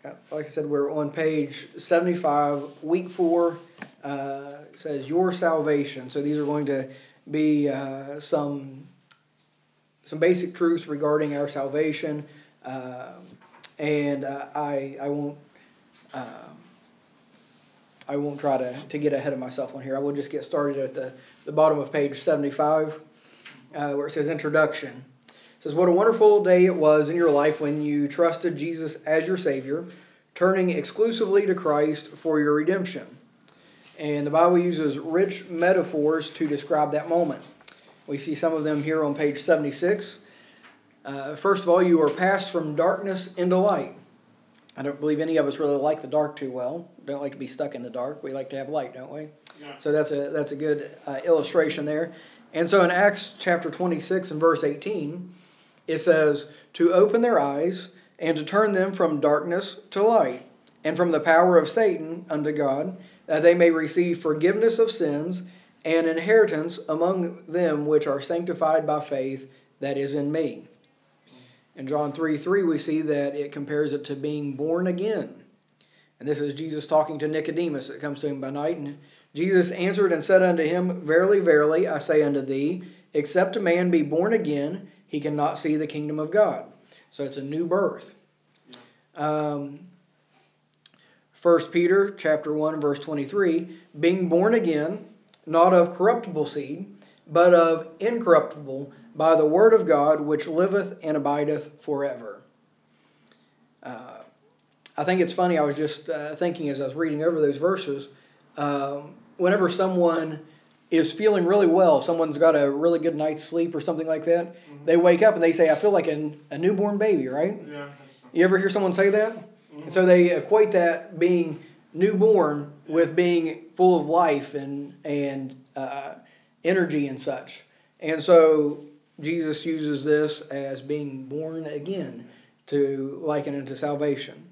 like I said, we're on page 75, week 4. It says your salvation. So these are going to be some basic truths regarding our salvation, and I won't try to get ahead of myself on here. I will just get started at the bottom of page 75, where it says introduction. It says, what a wonderful day it was in your life when you trusted Jesus as your Savior, turning exclusively to Christ for your redemption. And the Bible uses rich metaphors to describe that moment. We see some of them here on page 76. First of all, you are passed from darkness into light. I don't believe any of us really like the dark too well. Don't like to be stuck in the dark. We like to have light, don't we? Yeah. So that's a good illustration there. And so in Acts chapter 26 and verse 18, it says, to open their eyes and to turn them from darkness to light, and from the power of Satan unto God, that they may receive forgiveness of sins and inheritance among them which are sanctified by faith that is in me. In John 3:3 we see that it compares it to being born again. And this is Jesus talking to Nicodemus that comes to him by night. And Jesus answered and said unto him, verily, verily, I say unto thee, except a man be born again, he cannot see the kingdom of God. So it's a new birth. 1 Peter chapter 1 verse 23, being born again, not of corruptible seed, but of incorruptible, by the word of God, which liveth and abideth forever. I think it's funny, I was just thinking as I was reading over those verses, whenever someone is feeling really well, someone's got a really good night's sleep or something like that, they wake up and they say, I feel like a newborn baby, right? Yeah. You ever hear someone say that? And so they equate that being newborn with being full of life and energy and such. And so Jesus uses this as being born again to liken it to salvation.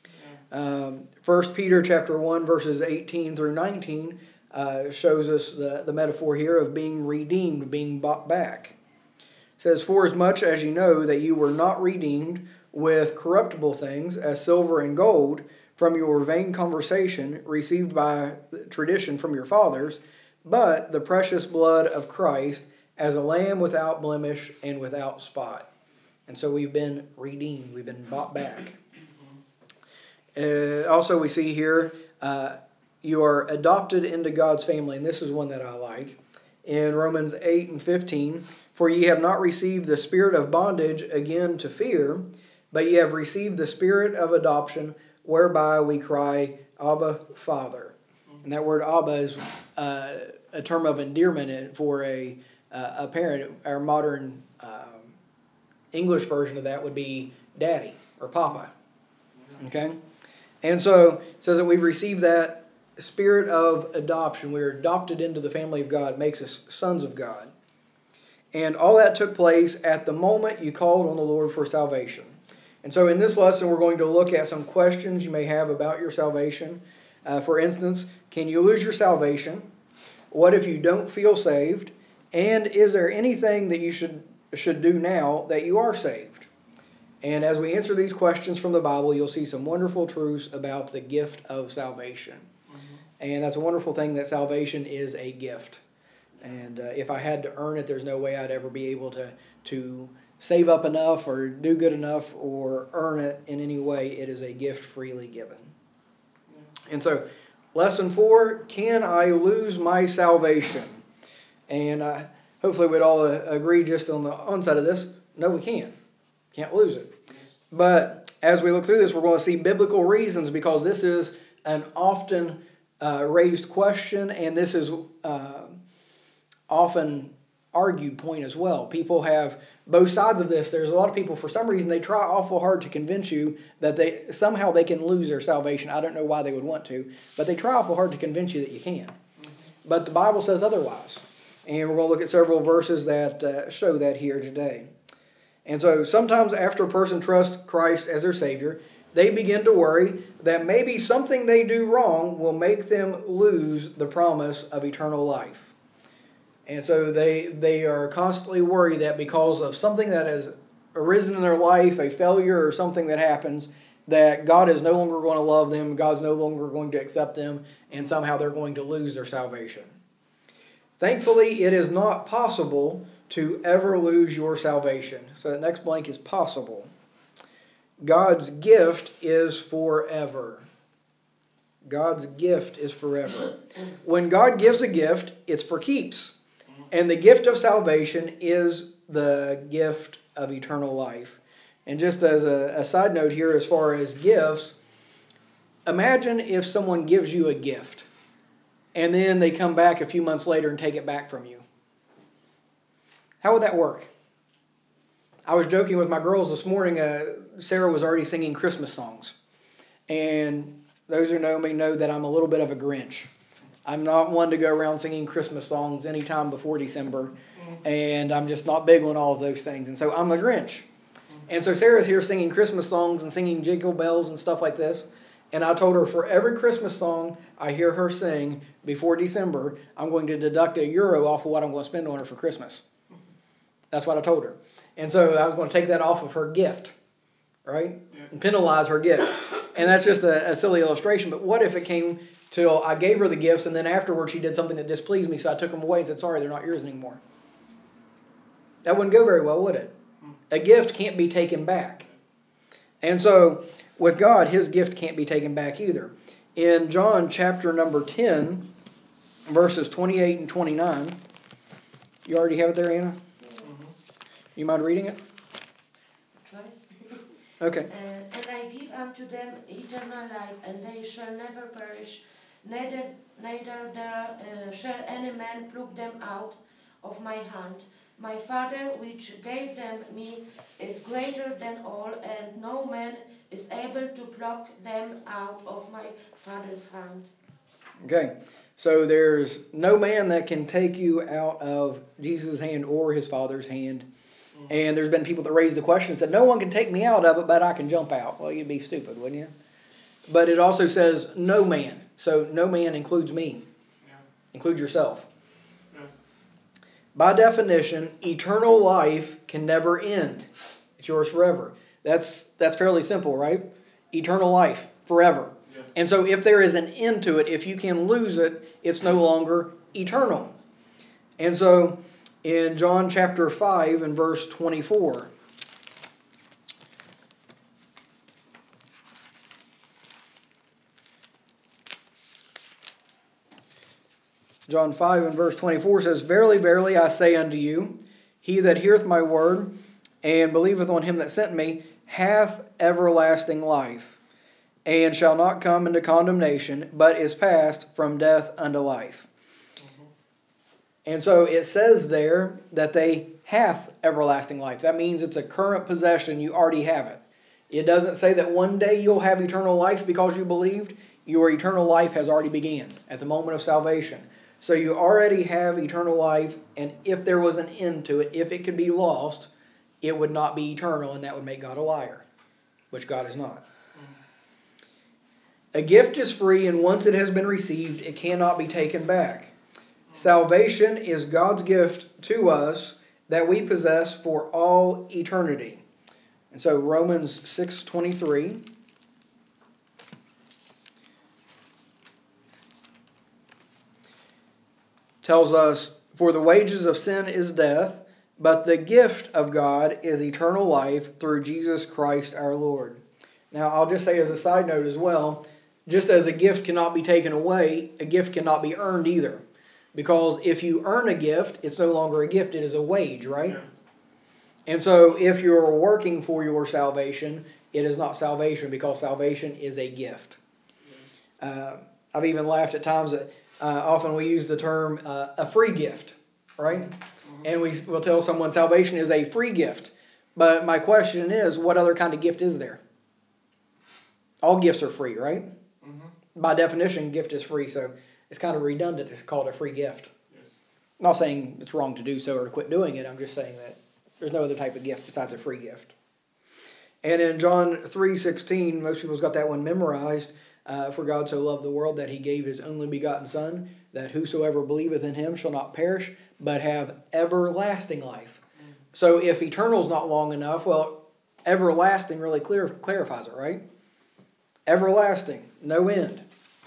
1 Peter chapter 1 verses 18 through 19 shows us the metaphor here of being redeemed, being bought back. It says, for as much as you know that you were not redeemed with corruptible things as silver and gold from your vain conversation received by tradition from your fathers, but the precious blood of Christ as a lamb without blemish and without spot. And so we've been redeemed. We've been bought back. Also we see here, you are adopted into God's family. And this is one that I like. In Romans 8 and 15, for ye have not received the spirit of bondage again to fear, but ye have received the spirit of adoption, whereby we cry, Abba, Father. And that word Abba is a term of endearment for a parent. Our modern English version of that would be Daddy or Papa. Okay? And so it says that we've received that spirit of adoption. We're adopted into the family of God. It makes us sons of God. And all that took place at the moment you called on the Lord for salvation. And so in this lesson, we're going to look at some questions you may have about your salvation. For instance, can you lose your salvation? What if you don't feel saved? And is there anything that you should do now that you are saved? And as we answer these questions from the Bible, you'll see some wonderful truths about the gift of salvation. And that's a wonderful thing, that salvation is a gift. And if I had to earn it, there's no way I'd ever be able to save up enough or do good enough or earn it in any way. It is a gift freely given. And so, lesson 4, can I lose my salvation? And hopefully we'd all agree just on the onside of this, no, we can't. Can't lose it. But as we look through this, we're going to see biblical reasons, because this is an often raised question, and this is often argued point as well. People have both sides of this. There's a lot of people, for some reason, they try awful hard to convince you that they can lose their salvation. I don't know why they would want to, but they try awful hard to convince you that you can. But the Bible says otherwise. And we're going to look at several verses that show that here today. And so sometimes after a person trusts Christ as their Savior, they begin to worry that maybe something they do wrong will make them lose the promise of eternal life. And so they are constantly worried that because of something that has arisen in their life, a failure or something that happens, that God is no longer going to love them, God's no longer going to accept them, and somehow they're going to lose their salvation. Thankfully, it is not possible to ever lose your salvation. So the next blank is possible. God's gift is forever. God's gift is forever. When God gives a gift, it's for keeps. And the gift of salvation is the gift of eternal life. And just as a side note here, as far as gifts, imagine if someone gives you a gift and then they come back a few months later and take it back from you. How would that work? I was joking with my girls this morning. Sarah was already singing Christmas songs. And those who know me know that I'm a little bit of a Grinch. I'm not one to go around singing Christmas songs anytime before December. And I'm just not big on all of those things. And so I'm a Grinch. And so Sarah's here singing Christmas songs and singing Jingle Bells and stuff like this. And I told her for every Christmas song I hear her sing before December, I'm going to deduct €1 off of what I'm going to spend on her for Christmas. That's what I told her. And so I was going to take that off of her gift, right? Yeah. And penalize her gift. And that's just a silly illustration. But what if it came till I gave her the gifts and then afterwards she did something that displeased me, so I took them away and said, sorry, they're not yours anymore. That wouldn't go very well, would it? A gift can't be taken back. And so with God, his gift can't be taken back either. In John chapter number 10, verses 28 and 29, you already have it there, Anna? Mm-hmm. You mind reading it? Try. Okay. And I give unto them eternal life, and they shall never perish, neither there shall any man pluck them out of my hand. My Father, which gave them me, is greater than all, and no man is able to pluck them out of my Father's hand. Okay, so there's no man that can take you out of Jesus' hand or his Father's hand. And there's been people that raised the question and said, no one can take me out of it, but I can jump out. Well, you'd be stupid, wouldn't you? But it also says no man. So no man includes me. Yeah. Includes yourself. Yes. By definition, eternal life can never end. It's yours forever. That's fairly simple, right? Eternal life, forever. Yes. And so if there is an end to it, if you can lose it, it's no longer eternal. And so in John chapter 5 and verse 24, John 5 and verse 24 says, Verily, verily, I say unto you, he that heareth my word, and believeth on him that sent me, hath everlasting life, and shall not come into condemnation, but is passed from death unto life. Mm-hmm. And so it says there that they hath everlasting life. That means it's a current possession. You already have it. It doesn't say that one day you'll have eternal life because you believed. Your eternal life has already began at the moment of salvation. So you already have eternal life, and if there was an end to it, if it could be lost, it would not be eternal, and that would make God a liar, which God is not. A gift is free, and once it has been received, it cannot be taken back. Salvation is God's gift to us that we possess for all eternity. And so Romans 6:23 tells us, For the wages of sin is death, but the gift of God is eternal life through Jesus Christ our Lord. Now, I'll just say as a side note as well, just as a gift cannot be taken away, a gift cannot be earned either. Because if you earn a gift, it's no longer a gift, it is a wage, right? Yeah. And so if you're working for your salvation, it is not salvation, because salvation is a gift. I've even laughed at times that often we use the term a free gift, right? Mm-hmm. And we'll tell someone salvation is a free gift. But my question is, what other kind of gift is there? All gifts are free, right? Mm-hmm. By definition, gift is free, so it's kind of redundant. It's called a free gift. Yes. I'm not saying it's wrong to do so or to quit doing it. I'm just saying that there's no other type of gift besides a free gift. And in John 3:16, most people's got that one memorized. For God so loved the world that he gave his only begotten Son, that whosoever believeth in him shall not perish, but have everlasting life. Mm-hmm. So if eternal is not long enough, well, everlasting really clarifies it, right? everlasting, no end.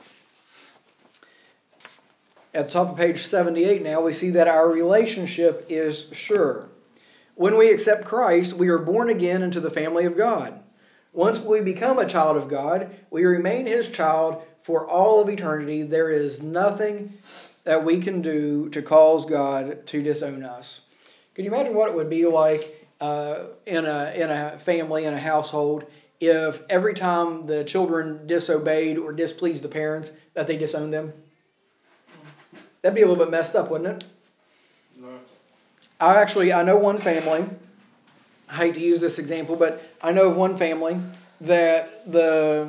At the top of page 78 now, we see that our relationship is sure. When we accept Christ, we are born again into the family of God. Once we become a child of God, we remain His child for all of eternity. There is nothing that we can do to cause God to disown us. Can you imagine what it would be like in a family, in a household, if every time the children disobeyed or displeased the parents, that they disowned them? That'd be a little bit messed up, wouldn't it? No. I know one family. I hate to use this example, but I know of one family that the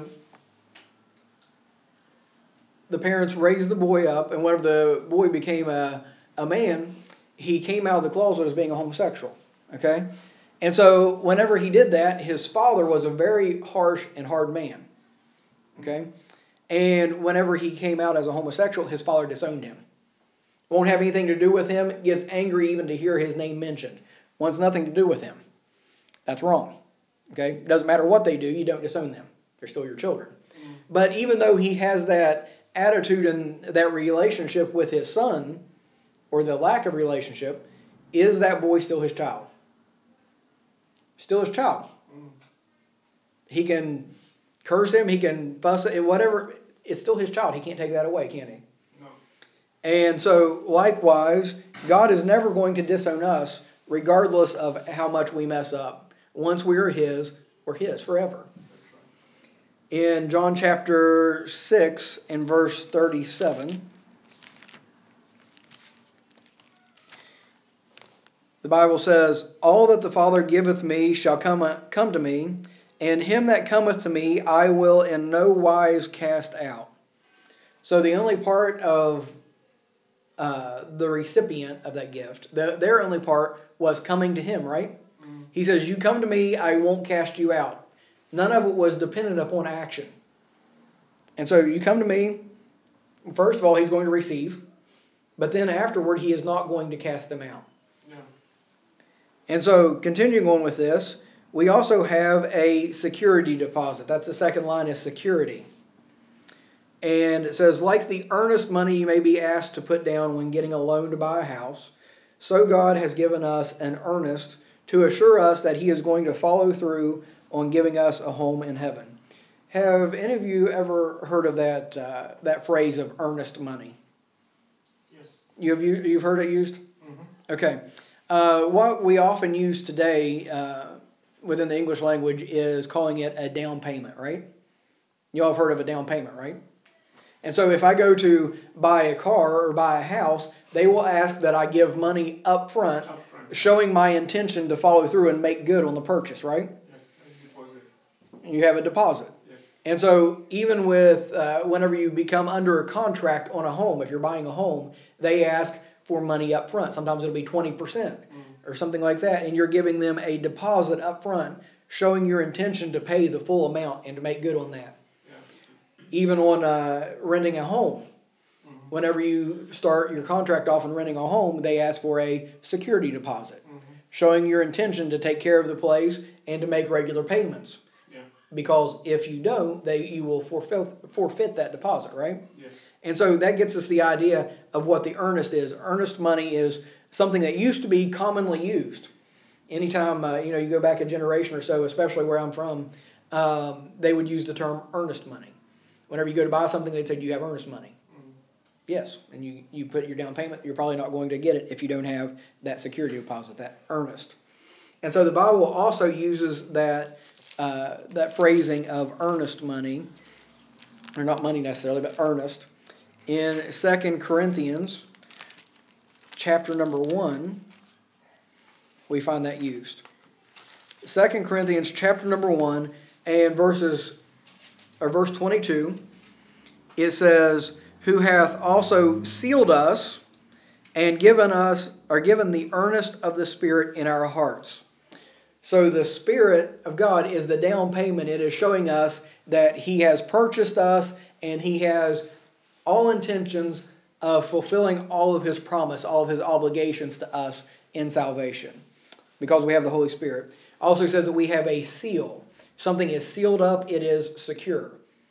parents raised the boy up, and whenever the boy became a man, he came out of the closet as being a homosexual. Okay? And so whenever he did that, his father was a very harsh and hard man. Okay? And whenever he came out as a homosexual, his father disowned him. Won't have anything to do with him, gets angry even to hear his name mentioned. Wants nothing to do with him. That's wrong. Okay? Doesn't matter what they do, you don't disown them. They're still your children. But even though he has that attitude and that relationship with his son, or the lack of relationship, is that boy still his child? Still his child. He can curse him, he can fuss it, whatever. It's still his child. He can't take that away, can he? No. And so, likewise, God is never going to disown us, regardless of how much we mess up. Once we are His, we're His forever. In John chapter 6 and verse 37, the Bible says, "All that the Father giveth me shall come to me, and him that cometh to me I will in no wise cast out." So the only part of the recipient of that gift, their only part was coming to Him, right? He says, "You come to me, I won't cast you out." None of it was dependent upon action. And so you come to me, first of all, He's going to receive, but then afterward, He is not going to cast them out. Yeah. And so, continuing on with this, we also have a security deposit. That's the second line, is security. And it says, "Like the earnest money you may be asked to put down when getting a loan to buy a house, so God has given us an earnest to assure us that He is going to follow through on giving us a home in heaven." Have any of you ever heard of that phrase of earnest money? Yes. You've heard it used? Mm-hmm. Okay. What we often use today within the English language is calling it a down payment, right? You all have heard of a down payment, right? And so if I go to buy a car or buy a house, they will ask that I give money up front, showing my intention to follow through and make good on the purchase, right? Yes, a deposit. You have a deposit. Yes. And so even with whenever you become under a contract on a home, if you're buying a home, they ask for money up front. Sometimes it'll be 20% or something like that, and you're giving them a deposit up front, showing your intention to pay the full amount and to make good on that. Yeah. Even on renting a home. Whenever you start your contract off in renting a home, they ask for a security deposit, showing your intention to take care of the place and to make regular payments. Yeah. Because if you don't, you will forfeit that deposit, right? Yes. And so that gets us the idea of what the earnest is. Earnest money is something that used to be commonly used. Anytime you go back a generation or so, especially where I'm from, they would use the term earnest money. Whenever you go to buy something, they'd say, "Do you have earnest money?" Yes, and you put your down payment. You're probably not going to get it if you don't have that security deposit, that earnest. And so the Bible also uses that phrasing of earnest money, or not money necessarily, but earnest, in 2 Corinthians chapter number 1. We find that used. 2 Corinthians chapter number 1 and verse 22. It says, "Who hath also sealed us and given the earnest of the Spirit in our hearts." So the Spirit of God is the down payment. It is showing us that He has purchased us and He has all intentions of fulfilling all of His promise, all of His obligations to us in salvation, because we have the Holy Spirit. Also says that we have a seal. Something is sealed up, it is secure.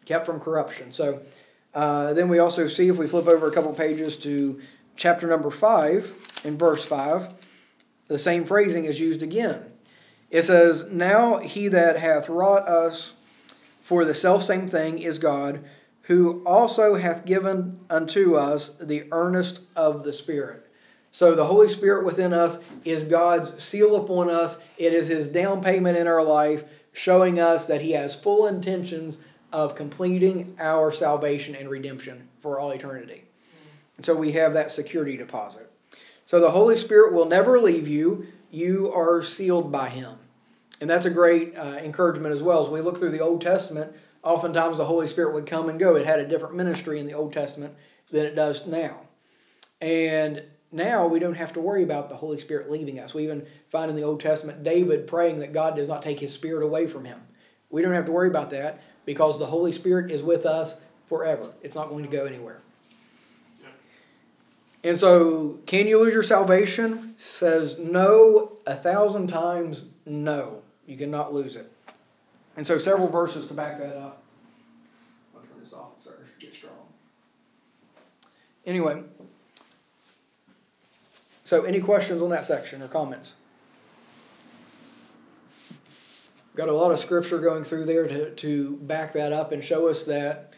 kept from corruption. So then we also see, if we flip over a couple pages to chapter number 5, in verse 5, the same phrasing is used again. It says, "Now he that hath wrought us for the selfsame thing is God, who also hath given unto us the earnest of the Spirit." So the Holy Spirit within us is God's seal upon us. It is His down payment in our life, showing us that He has full intentions of completing our salvation and redemption for all eternity. And so we have that security deposit. So the Holy Spirit will never leave you. You are sealed by Him. And that's a great encouragement as well. As we look through the Old Testament, oftentimes the Holy Spirit would come and go. It had a different ministry in the Old Testament than it does now. And now we don't have to worry about the Holy Spirit leaving us. We even find in the Old Testament David praying that God does not take His Spirit away from him. We don't have to worry about that because the Holy Spirit is with us forever. It's not going to go anywhere. And so, can you lose your salvation? It says no, 1,000 times no. You cannot lose it. And so several verses to back that up. I'll turn this off so it should get strong. Anyway, so any questions on that section or comments? Got a lot of scripture going through there to back that up and show us that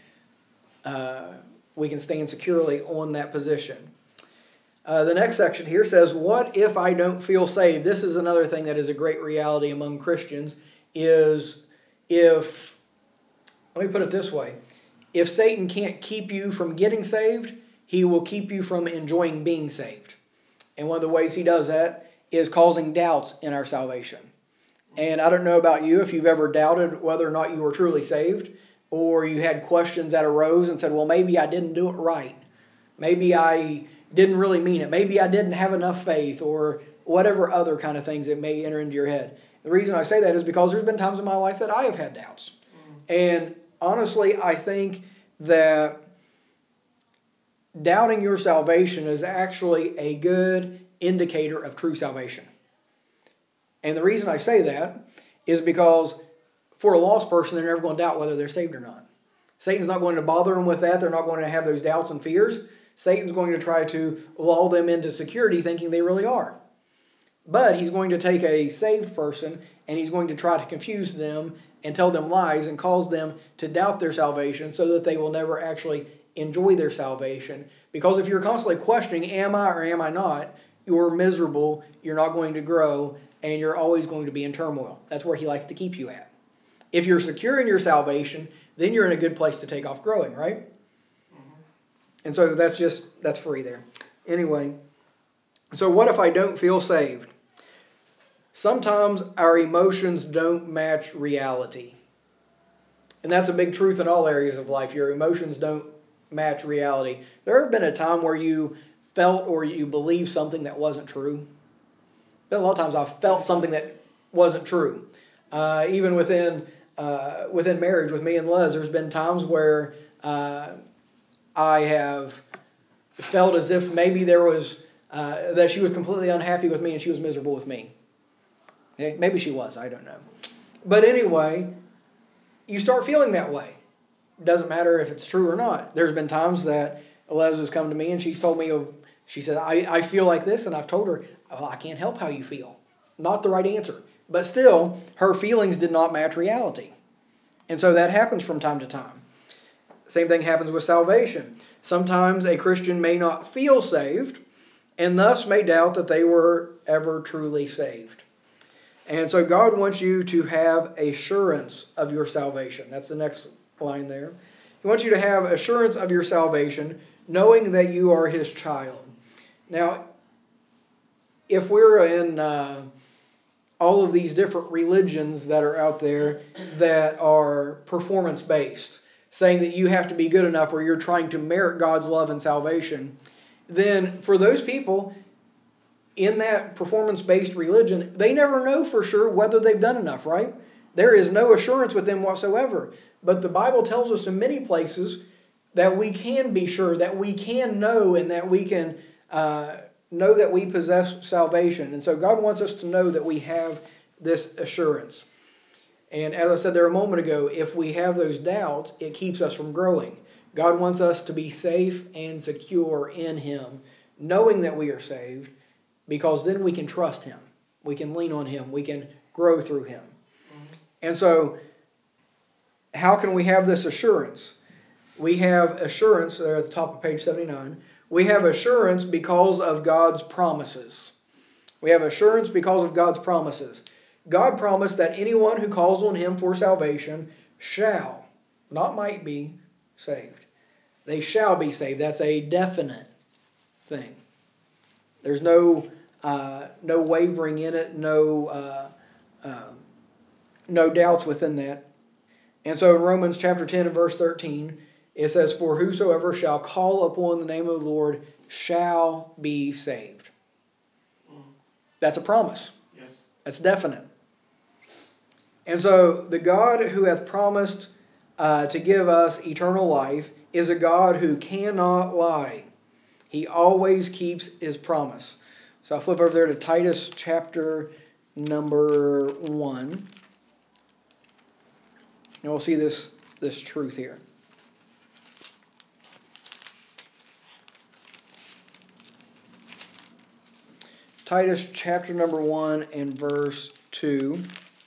we can stand securely on that position. The next section here says, what if I don't feel saved? This is another thing that is a great reality among Christians, is let me put it this way, if Satan can't keep you from getting saved, he will keep you from enjoying being saved. And one of the ways he does that is causing doubts in our salvation. And I don't know about you, if you've ever doubted whether or not you were truly saved, or you had questions that arose and said, well, maybe I didn't do it right. Maybe I didn't really mean it. Maybe I didn't have enough faith, or whatever other kind of things that may enter into your head. The reason I say that is because there's been times in my life that I have had doubts. And honestly, I think that doubting your salvation is actually a good indicator of true salvation. And the reason I say that is because for a lost person, they're never going to doubt whether they're saved or not. Satan's not going to bother them with that. They're not going to have those doubts and fears. Satan's going to try to lull them into security thinking they really are. But he's going to take a saved person and he's going to try to confuse them and tell them lies and cause them to doubt their salvation so that they will never actually enjoy their salvation. Because if you're constantly questioning, am I or am I not, you're miserable, you're not going to grow, and you're always going to be in turmoil. That's where he likes to keep you at. If you're secure in your salvation, then you're in a good place to take off growing, right? And so that's free there. Anyway, so what if I don't feel saved? Sometimes our emotions don't match reality. And that's a big truth in all areas of life. Your emotions don't match reality. There have been a time where you felt or you believed something that wasn't true. A lot of times I've felt something that wasn't true. Even within marriage with me and Les, there's been times where I have felt as if maybe there was that she was completely unhappy with me and she was miserable with me. Okay? Maybe she was, I don't know. But anyway, you start feeling that way. It doesn't matter if it's true or not. There's been times that Les has come to me and she's told me, she said, I feel like this, and I've told her, oh, I can't help how you feel. Not the right answer. But still, her feelings did not match reality. And so that happens from time to time. Same thing happens with salvation. Sometimes a Christian may not feel saved and thus may doubt that they were ever truly saved. And so God wants you to have assurance of your salvation. That's the next line there. He wants you to have assurance of your salvation, knowing that you are His child. Now, if we're in all of these different religions that are out there that are performance-based, saying that you have to be good enough or you're trying to merit God's love and salvation, then for those people in that performance-based religion, they never know for sure whether they've done enough, right? There is no assurance with them whatsoever. But the Bible tells us in many places that we can be sure, that we can know, and that we can know that we possess salvation. And so God wants us to know that we have this assurance. And as I said there a moment ago, if we have those doubts, it keeps us from growing. God wants us to be safe and secure in Him, knowing that we are saved, because then we can trust Him. We can lean on Him. We can grow through Him. Mm-hmm. And so, how can we have this assurance? We have assurance, there at the top of page 79, we have assurance because of God's promises. We have assurance because of God's promises. God promised that anyone who calls on Him for salvation shall, not might be, saved. They shall be saved. That's a definite thing. There's no wavering in it, no doubts within that. And so in Romans chapter 10 and verse 13, it says, "For whosoever shall call upon the name of the Lord shall be saved." That's a promise. Yes. That's definite. And so the God who hath promised to give us eternal life is a God who cannot lie. He always keeps His promise. So I'll flip over there to Titus chapter number 1. And we'll see this truth here. Titus chapter number 1 and verse 2.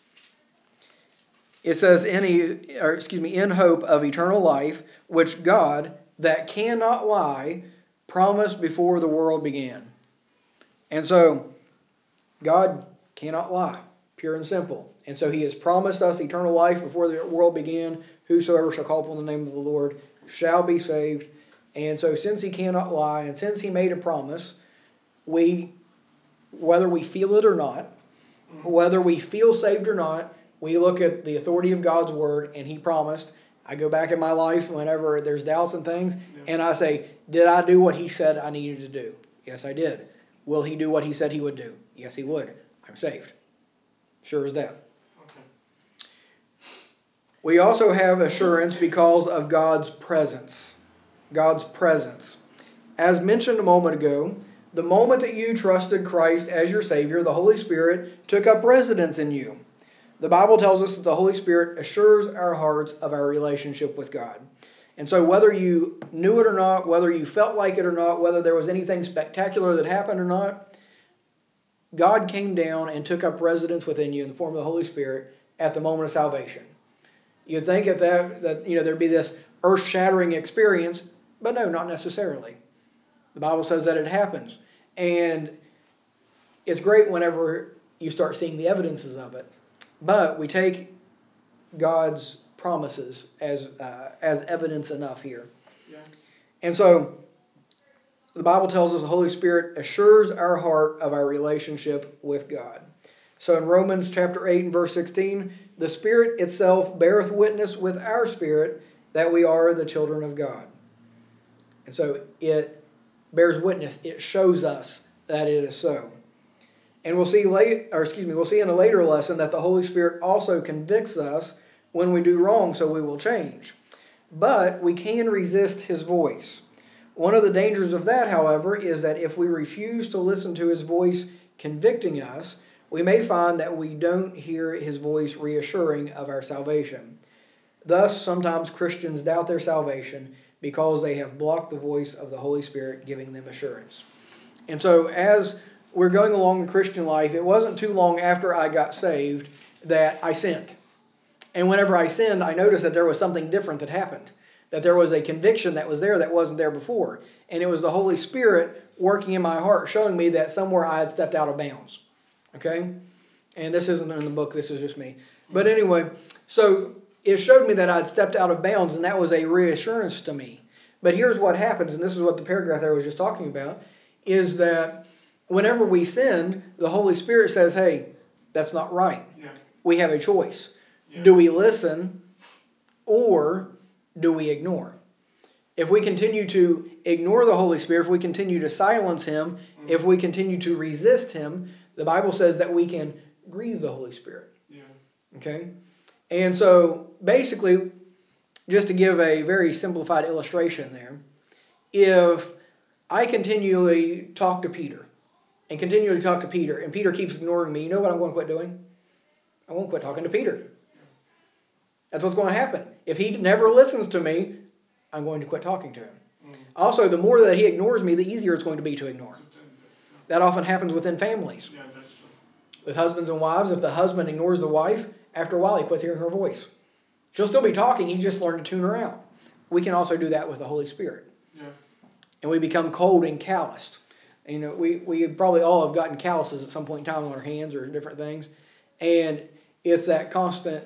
It says, in hope of eternal life, which God, that cannot lie, promised before the world began. And so, God cannot lie, pure and simple. And so He has promised us eternal life before the world began. Whosoever shall call upon the name of the Lord shall be saved. And so since He cannot lie, and since He made a promise, whether we feel it or not, whether we feel saved or not, we look at the authority of God's Word, and He promised. I go back in my life whenever there's doubts and things, and I say, did I do what He said I needed to do? Yes, I did. Will He do what He said He would do? Yes, He would. I'm saved. Sure as that. Okay. We also have assurance because of God's presence. God's presence. As mentioned a moment ago, the moment that you trusted Christ as your Savior, the Holy Spirit took up residence in you. The Bible tells us that the Holy Spirit assures our hearts of our relationship with God. And so whether you knew it or not, whether you felt like it or not, whether there was anything spectacular that happened or not, God came down and took up residence within you in the form of the Holy Spirit at the moment of salvation. You'd think that there'd be this earth-shattering experience, but no, not necessarily. The Bible says that it happens. And it's great whenever you start seeing the evidences of it. But we take God's promises as evidence enough here. Yeah. And so the Bible tells us the Holy Spirit assures our heart of our relationship with God. So in Romans chapter 8 and verse 16, the Spirit itself beareth witness with our spirit that we are the children of God. And so it bears witness. It shows us that it is so. And we'll see in a later lesson that the Holy Spirit also convicts us when we do wrong, so we will change. But we can resist His voice. One of the dangers of that, however, is that if we refuse to listen to His voice convicting us, we may find that we don't hear His voice reassuring of our salvation. Thus, sometimes Christians doubt their salvation because they have blocked the voice of the Holy Spirit giving them assurance. And so as we're going along the Christian life, it wasn't too long after I got saved that I sinned. And whenever I sinned, I noticed that there was something different that happened. That there was a conviction that was there that wasn't there before. And it was the Holy Spirit working in my heart, showing me that somewhere I had stepped out of bounds. Okay? And this isn't in the book, this is just me. But anyway, so it showed me that I'd stepped out of bounds, and that was a reassurance to me. But here's what happens, and this is what the paragraph there was just talking about, is that whenever we sin, the Holy Spirit says, hey, that's not right. Yeah. We have a choice. Yeah. Do we listen or do we ignore? If we continue to ignore the Holy Spirit, if we continue to silence Him, if we continue to resist Him, the Bible says that we can grieve the Holy Spirit. Yeah. Okay? And so basically, just to give a very simplified illustration there, if I continually talk to Peter, and Peter keeps ignoring me, you know what I'm going to quit doing? I won't quit talking to Peter. That's what's going to happen. If he never listens to me, I'm going to quit talking to him. Also, the more that he ignores me, the easier it's going to be to ignore. That often happens within families. Yeah, that's true. With husbands and wives, if the husband ignores the wife, after a while he quits hearing her voice. She'll still be talking, he's just learned to tune her out. We can also do that with the Holy Spirit. Yeah. And we become cold and calloused. You know, we probably all have gotten calluses at some point in time on our hands or different things. And it's that constant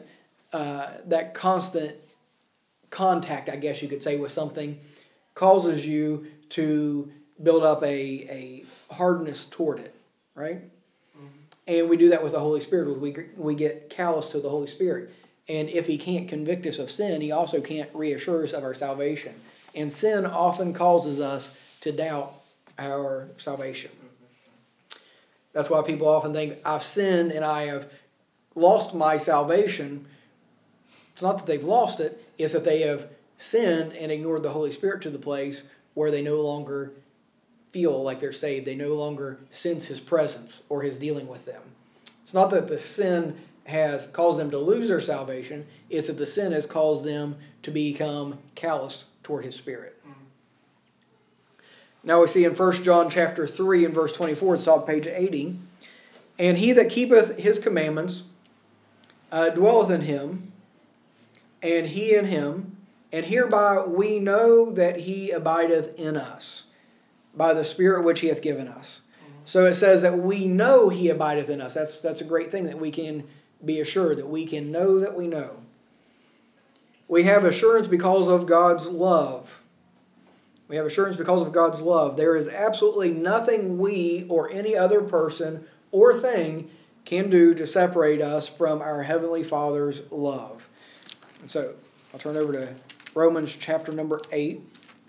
contact, I guess you could say, with something causes you to build up a hardness toward it, right? Mm-hmm. And we do that with the Holy Spirit. We get callous to the Holy Spirit. And if he can't convict us of sin, he also can't reassure us of our salvation. And sin often causes us to doubt our salvation. That's why people often think, I've sinned and I have lost my salvation. It's not that they've lost it, it's that they have sinned and ignored the Holy Spirit to the place where they no longer feel like they're saved. They no longer sense his presence or his dealing with them. It's not that the sin has caused them to lose their salvation, it's that the sin has caused them to become callous toward his Spirit. Now we see in 1 John chapter 3 and verse 24, it's on page 80, and he that keepeth his commandments dwelleth in him, and he in him, and hereby we know that he abideth in us, by the Spirit which he hath given us. So it says that we know he abideth in us. That's a great thing, that we can be assured, that we can know that we know. We have assurance because of God's love. We have assurance because of God's love. There is absolutely nothing we or any other person or thing can do to separate us from our Heavenly Father's love. And so I'll turn over to Romans chapter number 8.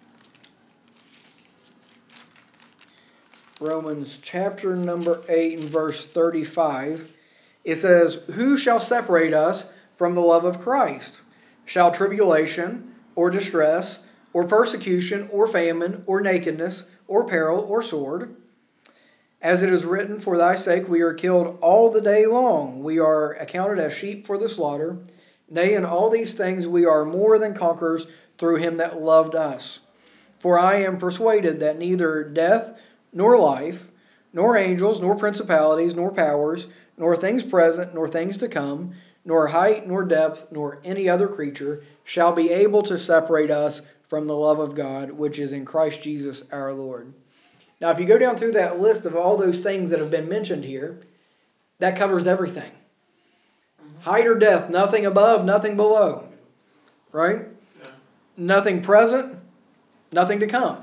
Romans chapter number 8 and verse 35. It says, who shall separate us from the love of Christ? Shall tribulation, or distress, or persecution, or famine, or nakedness, or peril, or sword? As it is written, for thy sake we are killed all the day long. We are accounted as sheep for the slaughter. Nay, in all these things we are more than conquerors through him that loved us. For I am persuaded that neither death, nor life, nor angels, nor principalities, nor powers, nor things present, nor things to come, nor height, nor depth, nor any other creature shall be able to separate us from the love of God, which is in Christ Jesus our Lord. Now, if you go down through that list of all those things that have been mentioned here, that covers everything. Height or depth, nothing above, nothing below. Right? Yeah. Nothing present, nothing to come.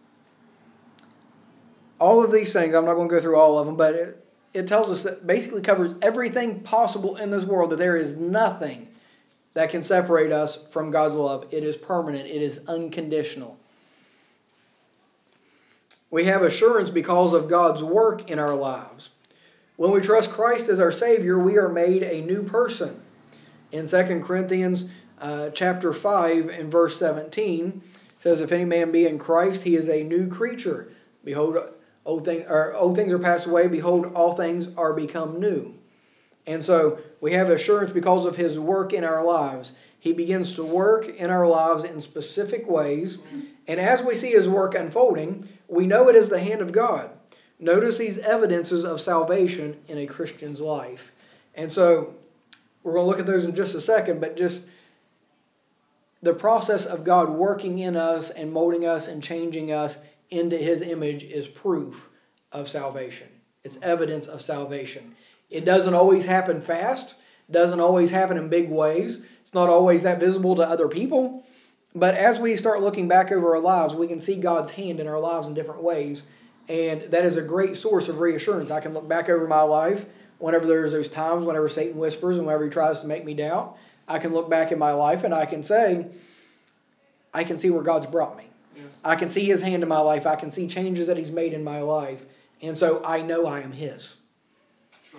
All of these things, I'm not going to go through all of them, but it tells us that basically covers everything possible in this world, that there is nothing that can separate us from God's love. It is permanent. It is unconditional. We have assurance because of God's work in our lives. When we trust Christ as our Savior, we are made a new person. In 2 Corinthians chapter 5 and verse 17, it says, if any man be in Christ, he is a new creature. Behold, old things are passed away. Behold, all things are become new. And so we have assurance because of his work in our lives. He begins to work in our lives in specific ways. And as we see his work unfolding, we know it is the hand of God. Notice these evidences of salvation in a Christian's life. And so we're going to look at those in just a second, but just the process of God working in us and molding us and changing us into his image is proof of salvation. It's evidence of salvation. It doesn't always happen fast. It doesn't always happen in big ways. It's not always that visible to other people. But as we start looking back over our lives, we can see God's hand in our lives in different ways. And that is a great source of reassurance. I can look back over my life whenever there's those times, whenever Satan whispers and whenever he tries to make me doubt. I can look back in my life and I can say, I can see where God's brought me. Yes. I can see his hand in my life. I can see changes that he's made in my life. And so I know I am his. Sure.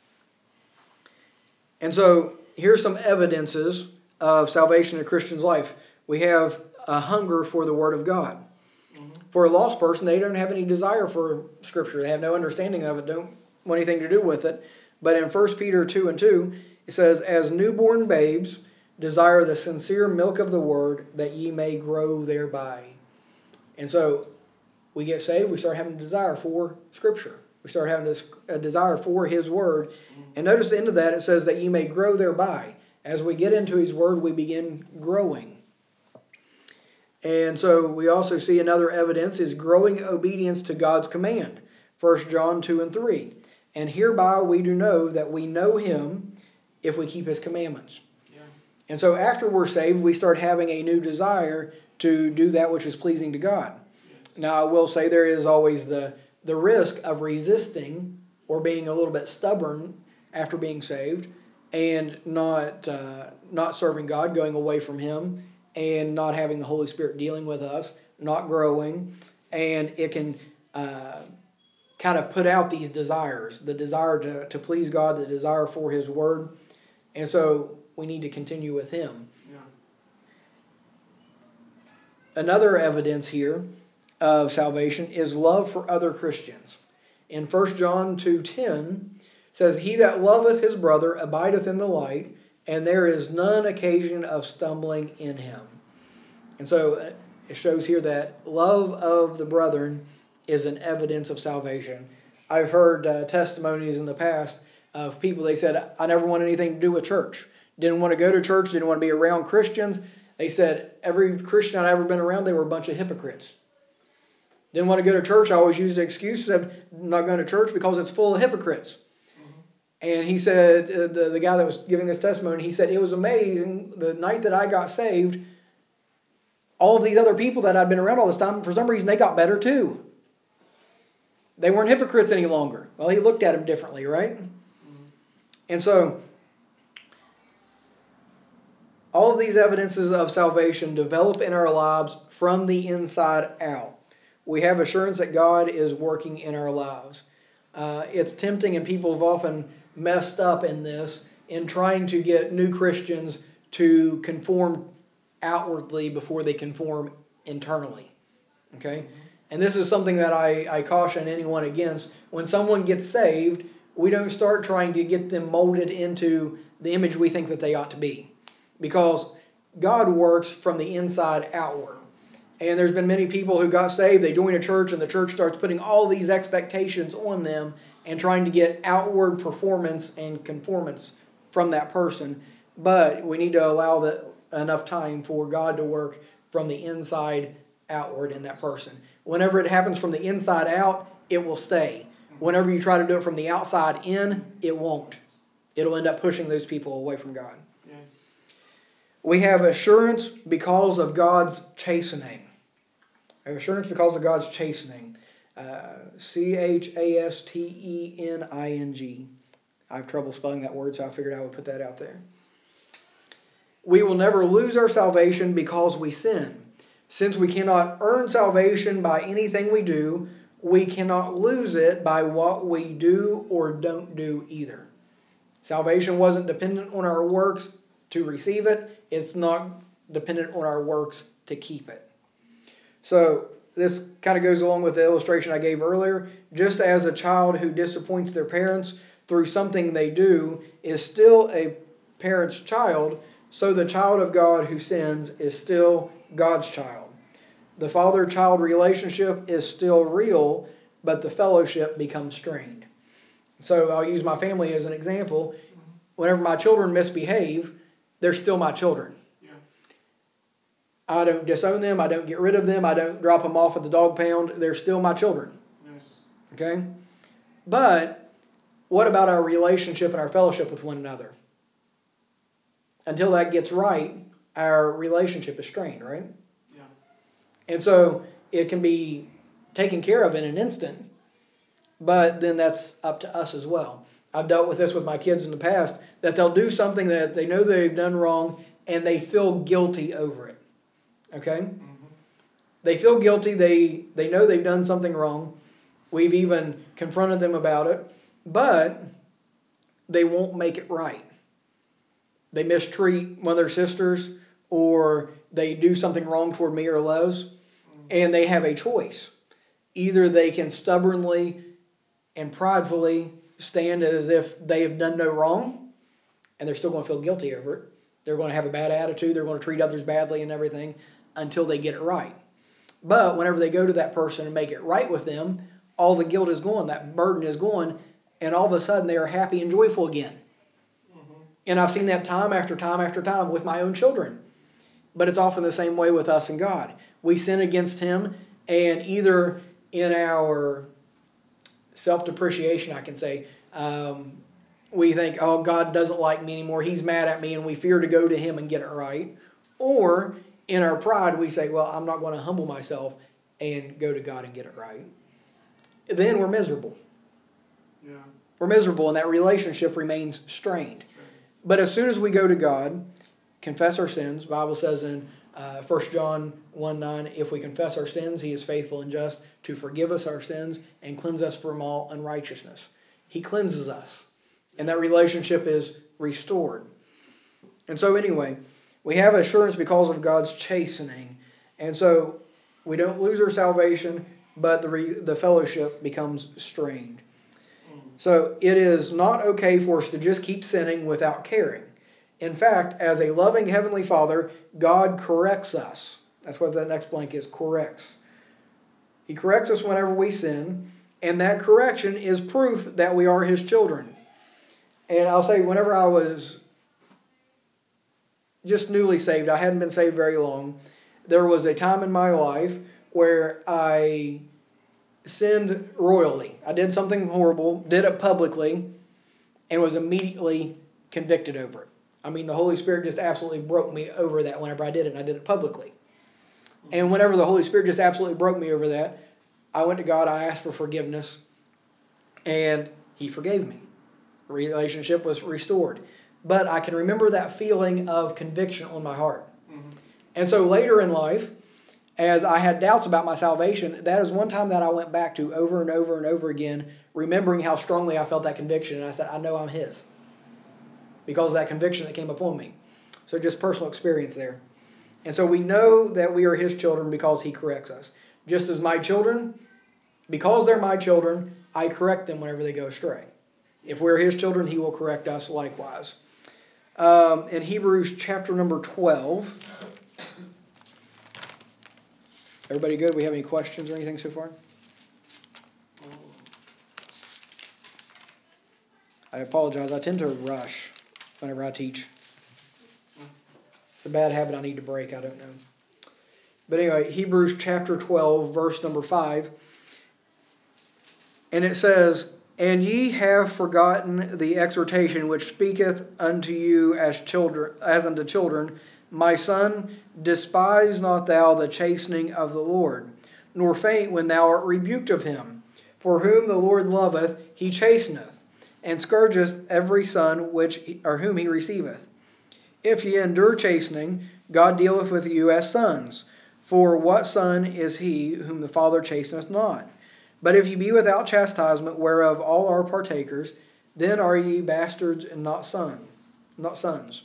And so here's some evidences of salvation in a Christian's life. We have a hunger for the Word of God. Mm-hmm. For a lost person, they don't have any desire for Scripture. They have no understanding of it, don't want anything to do with it. But in 1 Peter 2 and 2, it says, as newborn babes, desire the sincere milk of the word, that ye may grow thereby. And so we get saved, we start having a desire for Scripture. We start having a desire for His Word. And notice the end of that, it says that ye may grow thereby. As we get into His Word, we begin growing. And so we also see another evidence is growing obedience to God's command. 1 John 2 and 3. And hereby we do know that we know Him if we keep His commandments. Yeah. And so after we're saved, we start having a new desire to do that which is pleasing to God. Yes. Now, I will say there is always the risk of resisting or being a little bit stubborn after being saved and not serving God, going away from Him, and not having the Holy Spirit dealing with us, not growing, and it can kind of put out these desires, the desire to please God, the desire for His Word, and so we need to continue with Him. Yeah. Another evidence here of salvation is love for other Christians. In 1 John 2:10 says, He that loveth his brother abideth in the light, and there is none occasion of stumbling in him. And so it shows here that love of the brethren is an evidence of salvation. I've heard testimonies in the past of people, they said, I never want anything to do with church. Didn't want to go to church, didn't want to be around Christians. They said, every Christian I'd ever been around, they were a bunch of hypocrites. Didn't want to go to church. I always used the excuse of not going to church because it's full of hypocrites. Mm-hmm. And he said, the guy that was giving this testimony, he said, it was amazing. The night that I got saved, all of these other people that I'd been around all this time, for some reason, they got better too. They weren't hypocrites any longer. Well, he looked at them differently, right? Mm-hmm. And so, all of these evidences of salvation develop in our lives from the inside out. We have assurance that God is working in our lives. It's tempting, and people have often messed up in this, in trying to get new Christians to conform outwardly before they conform internally. Okay? And this is something that I caution anyone against. When someone gets saved, we don't start trying to get them molded into the image we think that they ought to be. Because God works from the inside outward. And there's been many people who got saved, they join a church, and the church starts putting all these expectations on them and trying to get outward performance and conformance from that person. But we need to allow enough time for God to work from the inside outward in that person. Whenever it happens from the inside out, it will stay. Whenever you try to do it from the outside in, it won't. It'll end up pushing those people away from God. Yes. We have assurance because of God's chastening. We have assurance because of God's chastening. chastening. I have trouble spelling that word, so I figured I would put that out there. We will never lose our salvation because we sin. Since we cannot earn salvation by anything we do, we cannot lose it by what we do or don't do either. Salvation wasn't dependent on our works to receive it. It's not dependent on our works to keep it. So this kind of goes along with the illustration I gave earlier. Just as a child who disappoints their parents through something they do is still a parent's child, so the child of God who sins is still God's child. The father-child relationship is still real, but the fellowship becomes strained. So I'll use my family as an example. Whenever my children misbehave, they're still my children. Yeah. I don't disown them. I don't get rid of them. I don't drop them off at the dog pound. They're still my children. Yes. Okay? But what about our relationship and our fellowship with one another? Until that gets right, our relationship is strained, right? Yeah. And so it can be taken care of in an instant, but then that's up to us as well. I've dealt with this with my kids in the past, that they'll do something that they know they've done wrong and they feel guilty over it. Okay? Mm-hmm. They feel guilty. They know they've done something wrong. We've even confronted them about it, but they won't make it right. They mistreat one of their sisters, or they do something wrong toward me or Lowe's, and they have a choice. Either they can stubbornly and pridefully stand as if they have done no wrong, and they're still going to feel guilty over it. They're going to have a bad attitude. They're going to treat others badly and everything until they get it right. But whenever they go to that person and make it right with them, all the guilt is gone. That burden is gone. And all of a sudden they are happy and joyful again. Mm-hmm. And I've seen that time after time after time with my own children. But it's often the same way with us and God. We sin against Him, and either in our self-depreciation, I can say, we think, oh, God doesn't like me anymore. He's mad at me, and we fear to go to Him and get it right. Or in our pride, we say, well, I'm not going to humble myself and go to God and get it right. Then we're miserable. Yeah. We're miserable, and that relationship remains strained. But as soon as we go to God, confess our sins, the Bible says in 1 John 1:9, if we confess our sins, He is faithful and just to forgive us our sins and cleanse us from all unrighteousness. He cleanses us, and that relationship is restored. And so anyway, we have assurance because of God's chastening. And so we don't lose our salvation, but the fellowship becomes strained. So it is not okay for us to just keep sinning without caring. In fact, as a loving Heavenly Father, God corrects us. That's what that next blank is, corrects. He corrects us whenever we sin, and that correction is proof that we are His children. And I'll say, whenever I was just newly saved, I hadn't been saved very long, there was a time in my life where I sinned royally. I did something horrible, did it publicly, and was immediately convicted over it. I mean, the Holy Spirit just absolutely broke me over that whenever I did it, and I did it publicly. And whenever the Holy Spirit just absolutely broke me over that, I went to God, I asked for forgiveness, and He forgave me. The relationship was restored. But I can remember that feeling of conviction on my heart. Mm-hmm. And so later in life, as I had doubts about my salvation, that is one time that I went back to over and over and over again, remembering how strongly I felt that conviction. And I said, I know I'm His, because of that conviction that came upon me. So just personal experience there. And so we know that we are His children because He corrects us. Just as my children, because they're my children, I correct them whenever they go astray. If we're His children, He will correct us likewise. In Hebrews chapter number 12. Everybody good? We have any questions or anything so far? I apologize. I tend to rush whenever I teach. It's a bad habit I need to break. I don't know. But anyway, Hebrews chapter 12, verse number 5. And it says, And ye have forgotten the exhortation which speaketh unto you as unto children, My son, despise not thou the chastening of the Lord, nor faint when thou art rebuked of Him. For whom the Lord loveth, He chasteneth, and scourgeth every son whom He receiveth. If ye endure chastening, God dealeth with you as sons. For what son is he whom the Father chasteneth not? But if ye be without chastisement, whereof all are partakers, then are ye bastards and not sons.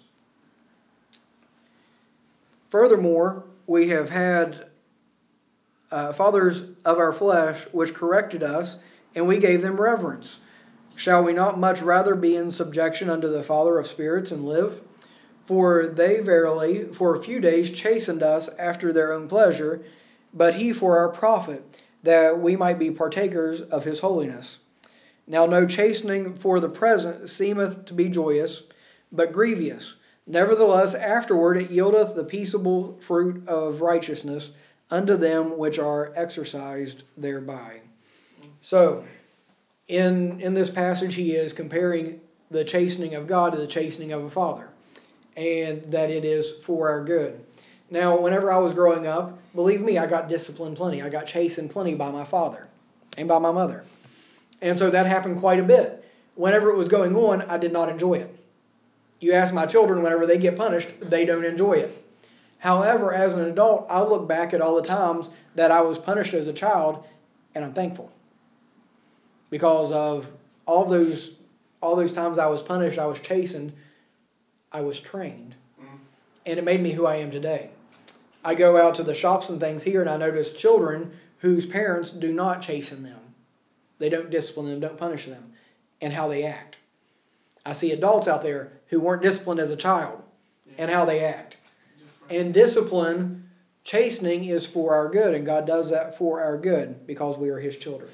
Furthermore, we have had fathers of our flesh which corrected us, and we gave them reverence. Shall we not much rather be in subjection unto the Father of spirits and live? For they verily for a few days chastened us after their own pleasure, but He for our profit, that we might be partakers of His holiness. Now no chastening for the present seemeth to be joyous, but grievous. Nevertheless afterward it yieldeth the peaceable fruit of righteousness unto them which are exercised thereby. So, in this passage he is comparing the chastening of God to the chastening of a father, and that it is for our good. Now, whenever I was growing up, believe me, I got disciplined plenty. I got chastened plenty by my father and by my mother. And so that happened quite a bit. Whenever it was going on, I did not enjoy it. You ask my children, whenever they get punished, they don't enjoy it. However, as an adult, I look back at all the times that I was punished as a child, and I'm thankful. Because of all those times I was punished, I was chastened, I was trained. And it made me who I am today. I go out to the shops and things here, and I notice children whose parents do not chasten them. They don't discipline them, don't punish them, and how they act. I see adults out there who weren't disciplined as a child, and how they act. Different. And discipline, chastening, is for our good, and God does that for our good because we are His children.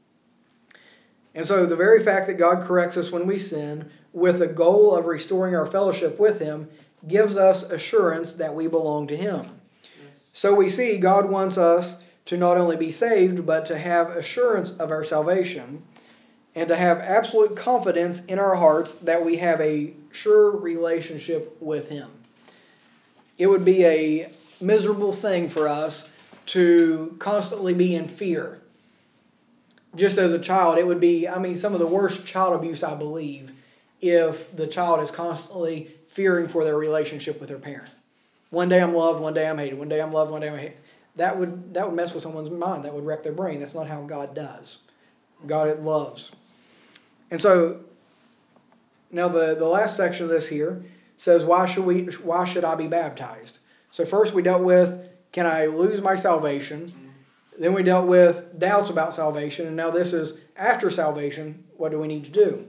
And so the very fact that God corrects us when we sin with the goal of restoring our fellowship with Him gives us assurance that we belong to Him. Yes. So we see God wants us to not only be saved, but to have assurance of our salvation and to have absolute confidence in our hearts that we have a sure relationship with Him. It would be a miserable thing for us to constantly be in fear. Just as a child, it would be, some of the worst child abuse, I believe, if the child is constantly fearing for their relationship with their parent. One day I'm loved, one day I'm hated. One day I'm loved, one day I'm hated. That would mess with someone's mind. That would wreck their brain. That's not how God does. God loves. And so, now the last section of this here says, why should I be baptized? So first we dealt with, can I lose my salvation? Then we dealt with doubts about salvation, and now this is after salvation. What do we need to do?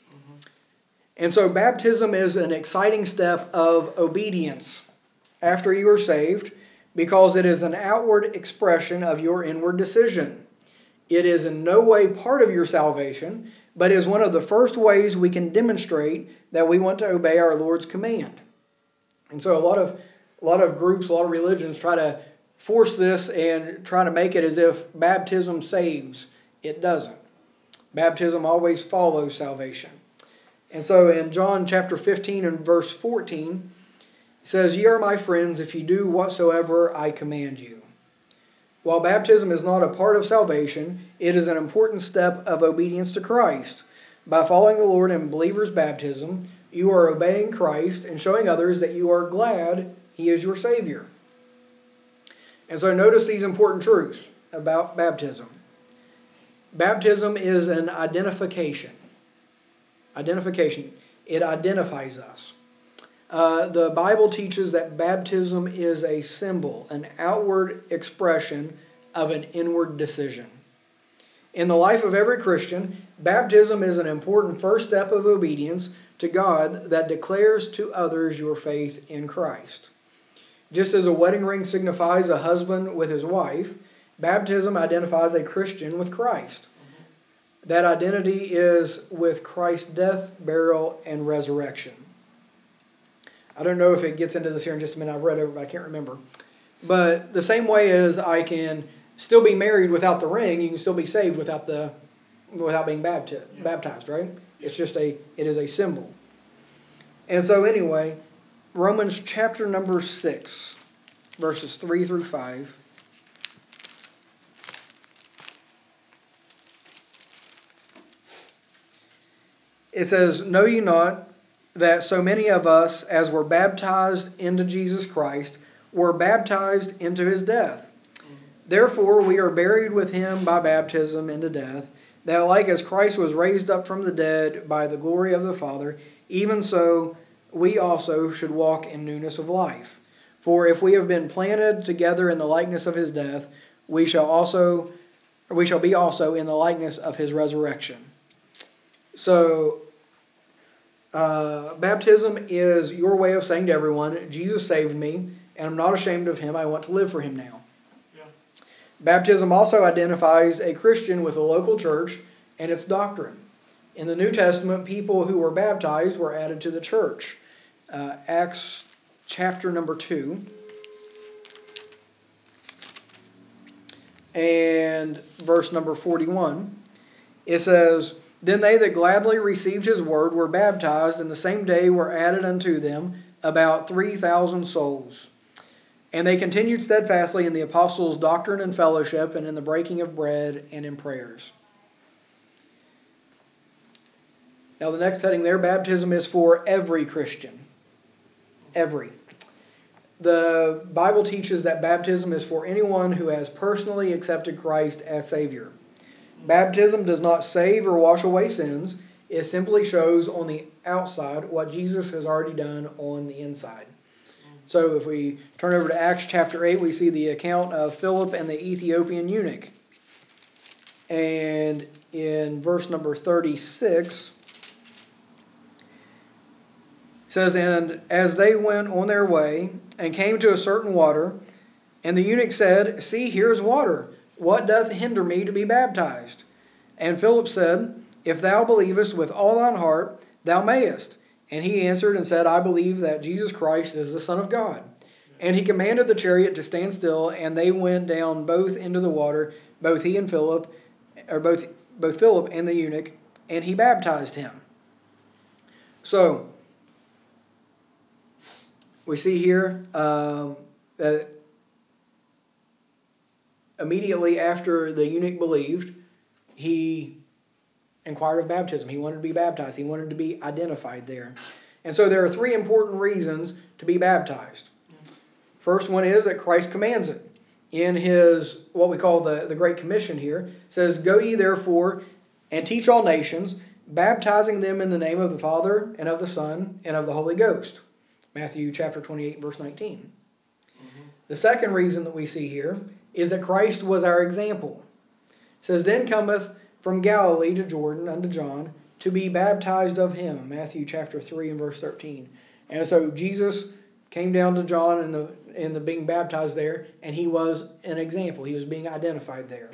And so baptism is an exciting step of obedience after you are saved, because it is an outward expression of your inward decision. It is in no way part of your salvation, but is one of the first ways we can demonstrate that we want to obey our Lord's command. And so a lot of groups, a lot of religions try to force this and try to make it as if baptism saves. It doesn't. Baptism always follows salvation. And so in John chapter 15 and verse 14, it says, "Ye are my friends if you do whatsoever I command you." While baptism is not a part of salvation, it is an important step of obedience to Christ. By following the Lord in believer's baptism, you are obeying Christ and showing others that you are glad He is your Savior. And so notice these important truths about baptism. Baptism is an identification. Identification. It identifies us. The Bible teaches that baptism is a symbol, an outward expression of an inward decision. In the life of every Christian, baptism is an important first step of obedience to God that declares to others your faith in Christ. Just as a wedding ring signifies a husband with his wife, baptism identifies a Christian with Christ. That identity is with Christ's death, burial, and resurrection. I don't know if it gets into this here in just a minute. I've read over it, but I can't remember. But the same way as I can still be married without the ring, you can still be saved without being baptized, right? It's just it is a symbol. And so anyway, Romans chapter number 6, verses 3 through 5. It says, "Know ye not that so many of us as were baptized into Jesus Christ were baptized into His death? Therefore we are buried with Him by baptism into death, that like as Christ was raised up from the dead by the glory of the Father, even so we also should walk in newness of life. For if we have been planted together in the likeness of His death, we shall be also in the likeness of His resurrection." So, baptism is your way of saying to everyone, Jesus saved me, and I'm not ashamed of Him. I want to live for Him now. Yeah. Baptism also identifies a Christian with a local church and its doctrine. In the New Testament, people who were baptized were added to the church. Acts chapter number 2 and verse number 41. It says, "Then they that gladly received His word were baptized, and the same day were added unto them about 3,000 souls. And they continued steadfastly in the apostles' doctrine and fellowship, and in the breaking of bread, and in prayers." Now the next heading there, baptism is for every Christian. Every. The Bible teaches that baptism is for anyone who has personally accepted Christ as Savior. Baptism does not save or wash away sins. It simply shows on the outside what Jesus has already done on the inside. So if we turn over to Acts chapter 8, we see the account of Philip and the Ethiopian eunuch. And in verse number 36, says, and as they went on their way and came to a certain water, and the eunuch said, See, here is water. What doth hinder me to be baptized? And Philip said, If thou believest with all thine heart, thou mayest. And he answered and said, I believe that Jesus Christ is the Son of God. And he commanded the chariot to stand still, and they went down both into the water, both he and Philip, or both Philip and the eunuch, and he baptized him. So, we see here that immediately after the eunuch believed, he inquired of baptism. He wanted to be baptized. He wanted to be identified there. And so there are three important reasons to be baptized. First one is that Christ commands it. In his, what we call the Great Commission here, it says, Go ye therefore and teach all nations, baptizing them in the name of the Father and of the Son and of the Holy Ghost. Matthew chapter 28, verse 19. The second reason that we see here is that Christ was our example. It says, Then cometh from Galilee to Jordan unto John to be baptized of him. Matthew chapter 3 and verse 13. And so Jesus came down to John in the being baptized there, and he was an example. He was being identified there.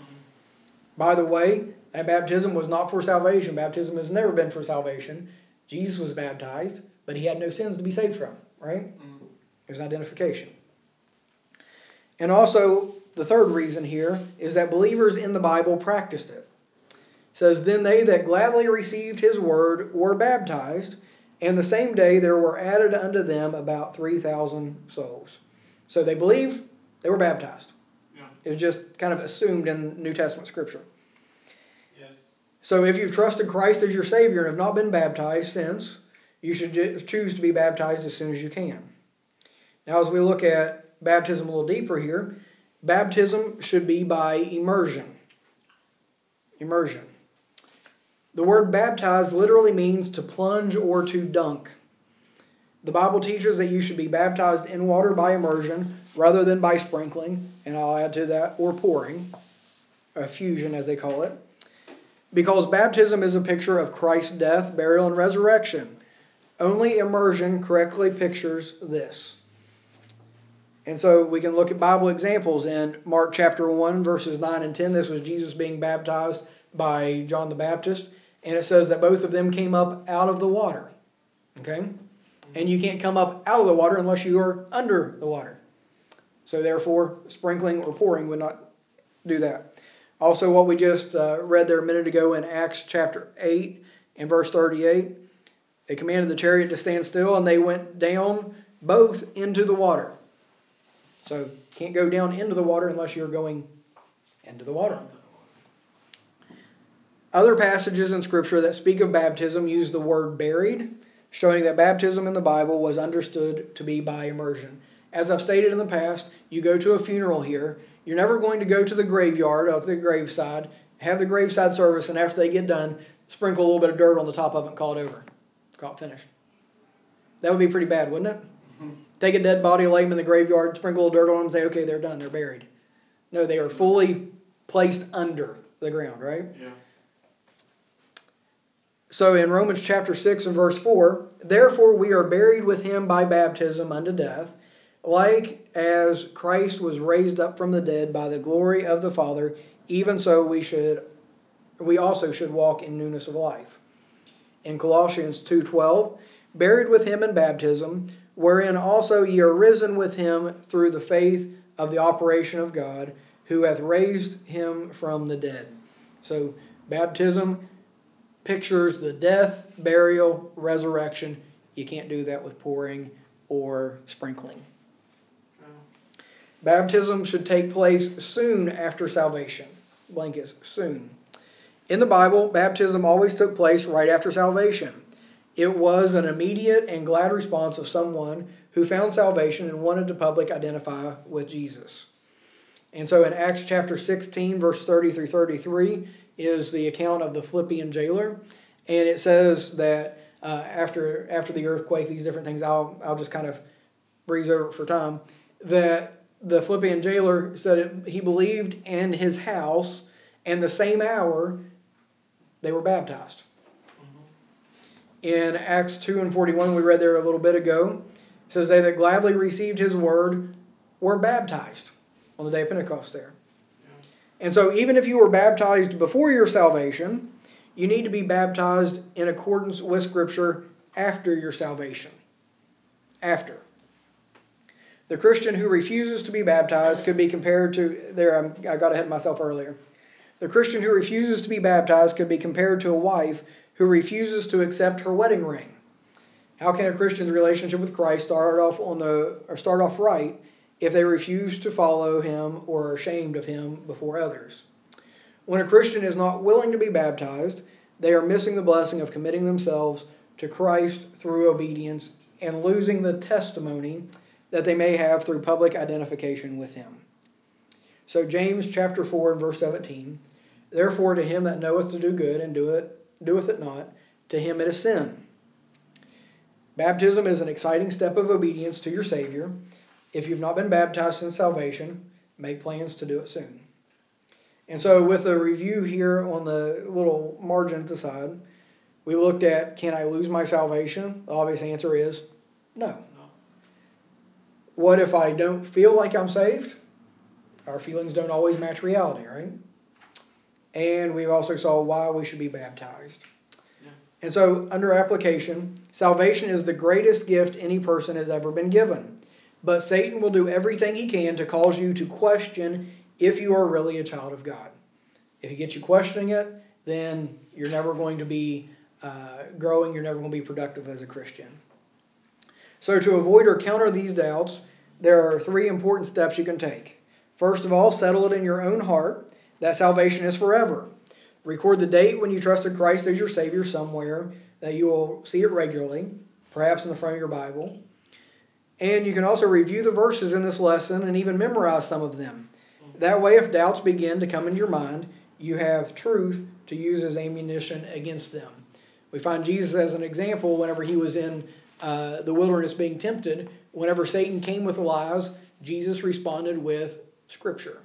By the way, that baptism was not for salvation. Baptism has never been for salvation. Jesus was baptized, but he had no sins to be saved from, right? There's identification. And also, the third reason here is that believers in the Bible practiced it. It says, Then they that gladly received his word were baptized, and the same day there were added unto them about 3,000 souls. So they believed, they were baptized. Yeah. It was just kind of assumed in New Testament Scripture. Yes. So if you've trusted Christ as your Savior and have not been baptized since, you should choose to be baptized as soon as you can. Now as we look at baptism a little deeper here, baptism should be by immersion. Immersion. The word baptize literally means to plunge or to dunk. The Bible teaches that you should be baptized in water by immersion rather than by sprinkling, and I'll add to that, or pouring, effusion as they call it, because baptism is a picture of Christ's death, burial, and resurrection. Only immersion correctly pictures this. And so we can look at Bible examples in Mark chapter 1, verses 9 and 10. This was Jesus being baptized by John the Baptist. And it says that both of them came up out of the water. Okay? And you can't come up out of the water unless you are under the water. So therefore, sprinkling or pouring would not do that. Also, what we just read there a minute ago in Acts chapter 8 and verse 38, they commanded the chariot to stand still, and they went down both into the water. So you can't go down into the water unless you're going into the water. Other passages in Scripture that speak of baptism use the word buried, showing that baptism in the Bible was understood to be by immersion. As I've stated in the past, you go to a funeral here, you're never going to go to the graveyard or the graveside, have the graveside service, and after they get done, sprinkle a little bit of dirt on the top of it and call it over. Call it finished. That would be pretty bad, wouldn't it? Take a dead body, lay them in the graveyard, sprinkle a little dirt on them, and say, okay, they're done, they're buried. No, they are fully placed under the ground, right? Yeah. So in Romans chapter 6 and verse 4, Therefore we are buried with him by baptism unto death, like as Christ was raised up from the dead by the glory of the Father, even so we also should walk in newness of life. In Colossians 2:12, Buried with him in baptism, wherein also ye are risen with him through the faith of the operation of God, who hath raised him from the dead. So baptism pictures the death, burial, resurrection. You can't do that with pouring or sprinkling. Baptism should take place soon after salvation. Blank is soon. In the Bible, baptism always took place right after salvation. It was an immediate and glad response of someone who found salvation and wanted to publicly identify with Jesus. And so in Acts chapter 16, verse 30 through 33, is the account of the Philippian jailer. And it says that after the earthquake, these different things, I'll just kind of breeze over it for time, that the Philippian jailer said he believed in his house, and the same hour they were baptized. In Acts 2 and 41, we read there a little bit ago, it says they that gladly received his word were baptized on the day of Pentecost there. And so even if you were baptized before your salvation, you need to be baptized in accordance with Scripture after your salvation. After. The Christian who refuses to be baptized could be compared to, I got ahead of myself earlier. The Christian who refuses to be baptized could be compared to a wife who refuses to accept her wedding ring. How can a Christian's relationship with Christ start off right if they refuse to follow him or are ashamed of him before others? When a Christian is not willing to be baptized, they are missing the blessing of committing themselves to Christ through obedience and losing the testimony that they may have through public identification with him. So James chapter 4 and verse 17, therefore to him that knoweth to do good and doeth it not, to him it is sin. Baptism is an exciting step of obedience to your Savior. If you've not been baptized since salvation, make plans to do it soon. And so with a review here on the little margin at the side, we looked at, can I lose my salvation? The obvious answer is no. What if I don't feel like I'm saved? Our feelings don't always match reality, right? And we also saw why we should be baptized. Yeah. And so under application, salvation is the greatest gift any person has ever been given. But Satan will do everything he can to cause you to question if you are really a child of God. If he gets you questioning it, then you're never going to be growing, you're never going to be productive as a Christian. So to avoid or counter these doubts, there are 3 important steps you can take. First of all, settle it in your own heart that salvation is forever. Record the date when you trusted Christ as your Savior somewhere, that you will see it regularly, perhaps in the front of your Bible. And you can also review the verses in this lesson and even memorize some of them. That way, if doubts begin to come into your mind, you have truth to use as ammunition against them. We find Jesus as an example whenever he was in the wilderness being tempted. Whenever Satan came with lies, Jesus responded with Scripture.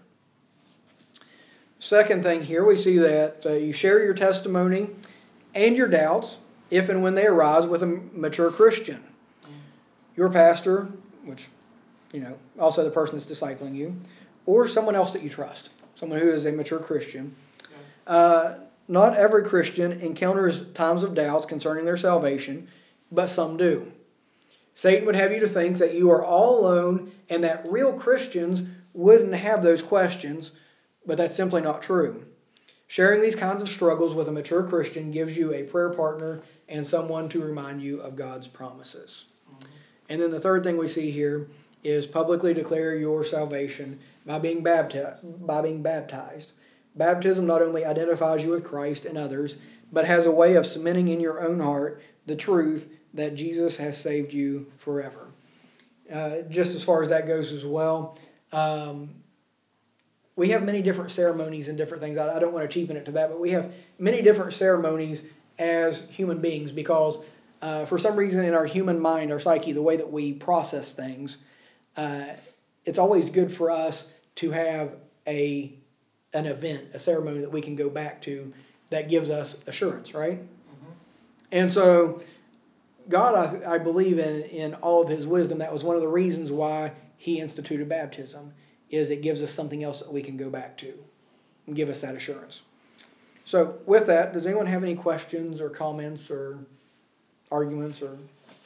Second thing here, we see that you share your testimony and your doubts, if and when they arise, with a mature Christian. Your pastor, which, also the person that's discipling you, or someone else that you trust, someone who is a mature Christian. Not every Christian encounters times of doubts concerning their salvation, but some do. Satan would have you to think that you are all alone and that real Christians wouldn't have those questions, but that's simply not true. Sharing these kinds of struggles with a mature Christian gives you a prayer partner and someone to remind you of God's promises. And then the third thing we see here is publicly declare your salvation by being baptized. Baptism not only identifies you with Christ and others, but has a way of cementing in your own heart the truth that Jesus has saved you forever. Just as far as that goes as well, we have many different ceremonies and different things. I don't want to cheapen it to that, but we have many different ceremonies as human beings because for some reason in our human mind, our psyche, the way that we process things, it's always good for us to have an event, a ceremony that we can go back to that gives us assurance, right? Mm-hmm. And so God, I believe in all of his wisdom, that was one of the reasons why he instituted baptism, is it gives us something else that we can go back to and give us that assurance. So with that, does anyone have any questions or comments or arguments or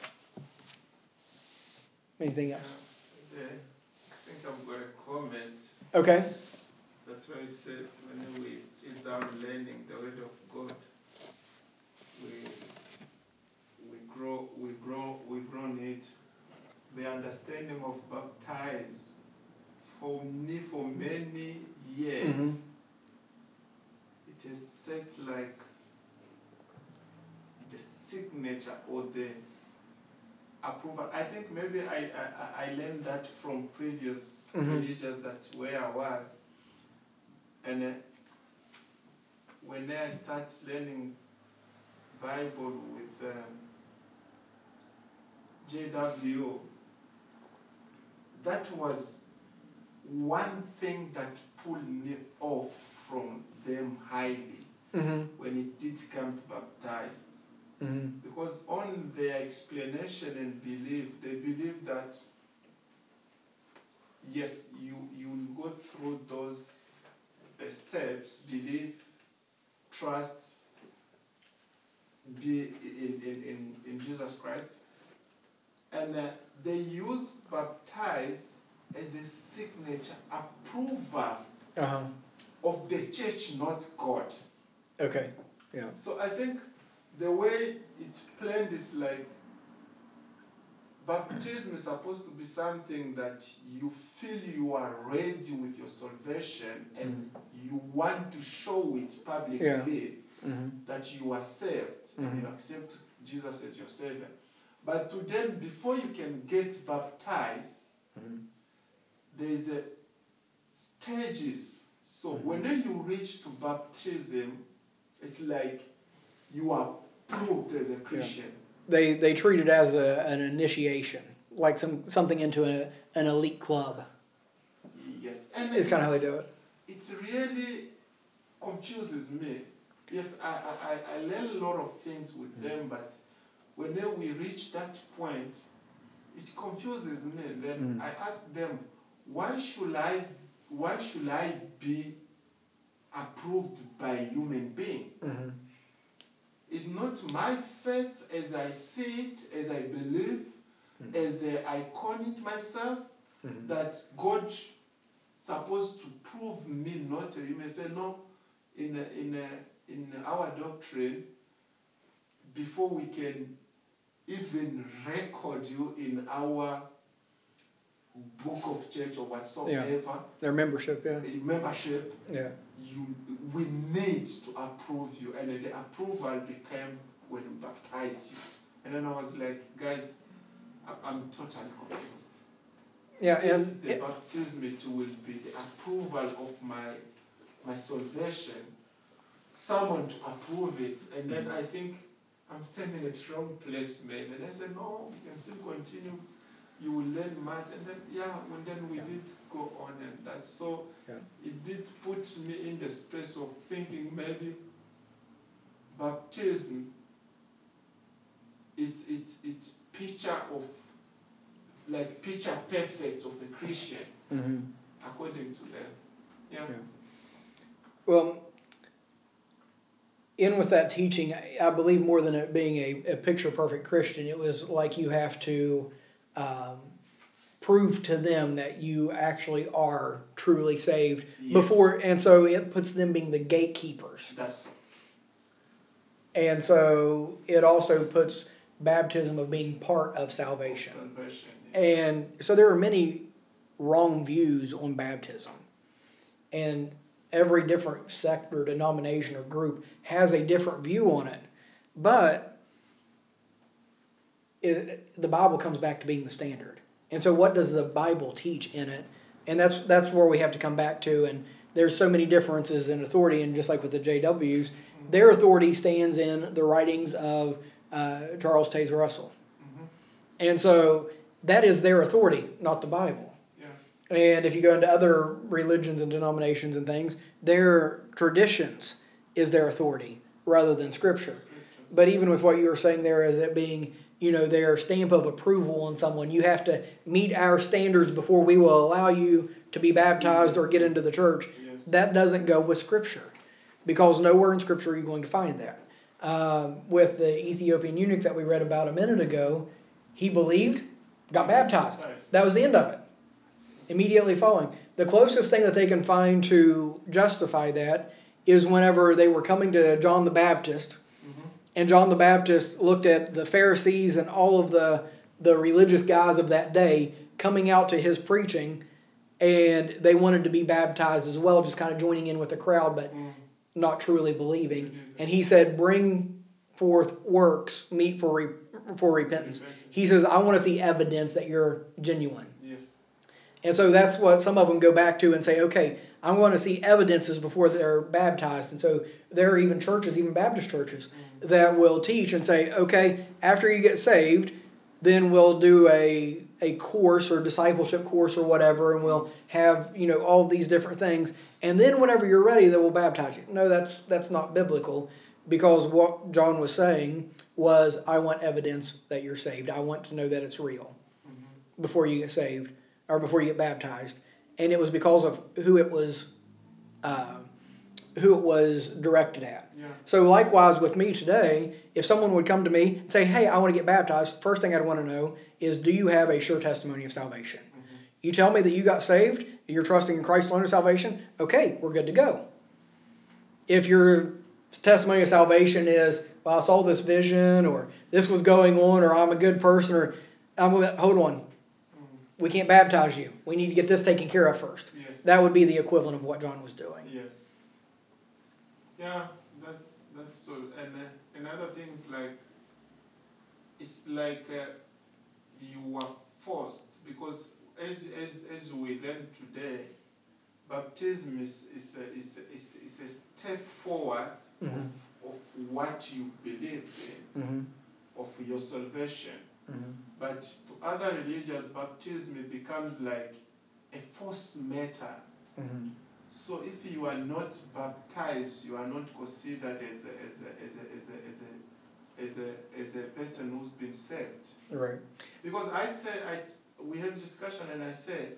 anything else? I think I've got a comment. Okay. That's why I said when we sit down learning the Word of God, we grow in it. The understanding of baptize for me for many years, mm-hmm. It is set like the signature or the approval. I think maybe I learned that from previous mm-hmm. religions that where I was, and when I start learning Bible with JW, that was one thing that pulled me off from them highly mm-hmm. when it did come to baptized. Because on their explanation and belief, they believe that yes, you will go through those steps: belief, trust, be in Jesus Christ, and they use baptize as a signature approval of the church, not God. Okay. Yeah. So I think the way it's planned is like baptism is supposed to be something that you feel you are ready with your salvation and you want to show it publicly that you are saved and you accept Jesus as your Savior. But to them, before you can get baptized, there is a stages. So when you reach to baptism, it's like you are proved as a Christian. They treat it as an initiation, like something into an elite club. Yes, and it's kind of how they do it. It really confuses me. Yes, I learn a lot of things with them, but when we reach that point, it confuses me. Then I ask them, why should I be approved by a human being? It's not my faith as I see it, as I believe, as I con it myself, that God supposed to prove me not. You may say no. In our doctrine, before we can even record you in our book of church or whatsoever, their membership, we need to approve you, and the approval became when we baptize you. And then I was like, guys, I'm totally confused. And the baptism it will be the approval of my salvation, someone to approve it, and then I think I'm standing at the wrong place, man. And I said, no, we can still continue. You will learn much, and then we did go on, and that. So it did put me in the space of thinking maybe baptism it's picture of like picture perfect of a Christian according to them. Well, in with that teaching, I believe more than it being a picture perfect Christian, it was like you have to prove to them that you actually are truly saved before, and so it puts them being the gatekeepers. And so it also puts baptism of being part of salvation. And so there are many wrong views on baptism, and every different sect or denomination or group has a different view on it, but the Bible comes back to being the standard. And so what does the Bible teach in it? And that's where we have to come back to. And there's so many differences in authority, and just like with the JWs, their authority stands in the writings of Charles Taze Russell. And so that is their authority, not the Bible. And if you go into other religions and denominations and things, their traditions is their authority rather than Scripture. But even with what you were saying there as it being, their stamp of approval on someone, you have to meet our standards before we will allow you to be baptized or get into the church. That doesn't go with Scripture, because nowhere in Scripture are you going to find that. With the Ethiopian eunuch that we read about a minute ago, he believed, got baptized. That was the end of it. Immediately following. The closest thing that they can find to justify that is whenever they were coming to John the Baptist, and John the Baptist looked at the Pharisees and all of the religious guys of that day coming out to his preaching, and they wanted to be baptized as well, just kind of joining in with the crowd, but not truly believing. And he said, bring forth works meet for repentance. He says, I want to see evidence that you're genuine. And so that's what some of them go back to and say, okay, I want to see evidences before they're baptized. And so there are even churches, even Baptist churches, that will teach and say, okay, after you get saved, then we'll do a course or discipleship course or whatever, and we'll have, all these different things. And then whenever you're ready, then we'll baptize you. No, that's not biblical. because what John was saying was, I want evidence that you're saved. I want to know that it's real before you get saved or before you get baptized. And it was because of who it was directed at. Yeah. So likewise with me today, if someone would come to me and say, hey, I want to get baptized, first thing I'd want to know is, do you have a sure testimony of salvation? You tell me that you got saved, you're trusting in Christ alone of salvation, okay, we're good to go. If your testimony of salvation is, well, I saw this vision, or this was going on, or I'm a good person, or hold on, we can't baptize you. We need to get this taken care of first. Yes. That would be the equivalent of what John was doing. Yes. Yeah, that's so. And another thing is like, it's like you are forced, because as we learn today, baptism is a step forward of what you believed in, of your salvation. But to other religions, baptism becomes like a forced matter. So if you are not baptized, you are not considered as a person who's been saved. Right. Because we had discussion and I said,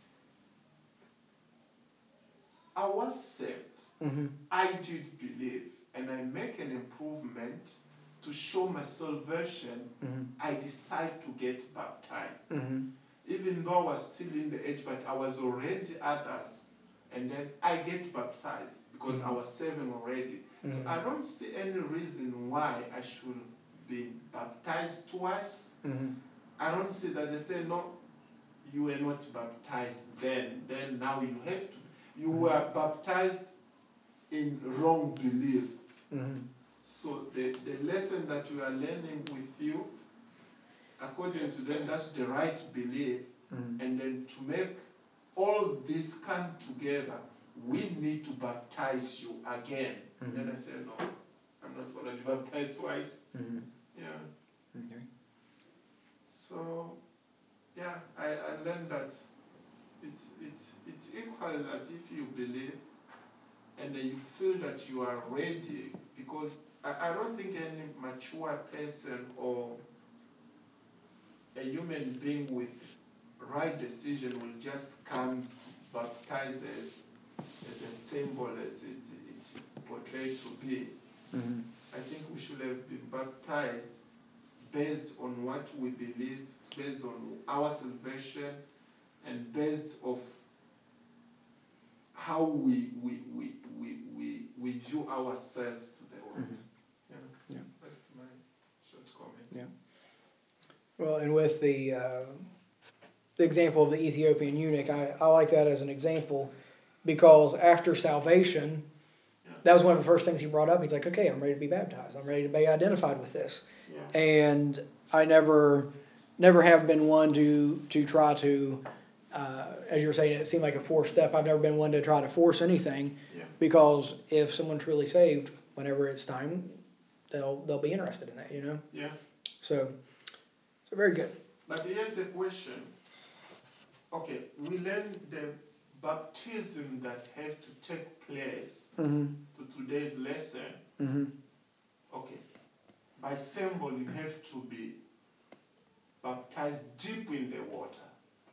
I was saved. I did believe, and I make an improvement to show my salvation. I decide to get baptized. Even though I was still in the age, but I was already adult, and then I get baptized because I was serving already. So I don't see any reason why I should be baptized twice. I don't see that they say, no, you were not baptized then now you have to. You were baptized in wrong belief. So the lesson that we are learning with you, according to them, that's the right belief. And then to make all this come together, we need to baptize you again. And then I said, no, I'm not going to be baptized twice. Yeah. Okay. So, yeah, I learned that it's equal that if you believe and then you feel that you are ready, because I don't think any mature person or a human being with right decision will just come baptized as a symbol as it's portrayed to be. I think we should have been baptized based on what we believe, based on our salvation, and based of how we view ourselves to the world. Yeah. That's my short comment. Yeah. Well, and with the example of the Ethiopian eunuch, I like that as an example, because after salvation, that was one of the first things he brought up. He's like, okay, I'm ready to be baptized. I'm ready to be identified with this. Yeah. And I never have been one to try to, as you were saying, it seemed like a forced step. I've never been one to try to force anything, because if someone's truly saved, whenever it's time, they'll be interested in that, you know? Yeah. So very good. But here's the question. Okay, we learned the baptism that have to take place to today's lesson. Okay, by symbol you have to be baptized deep in the water.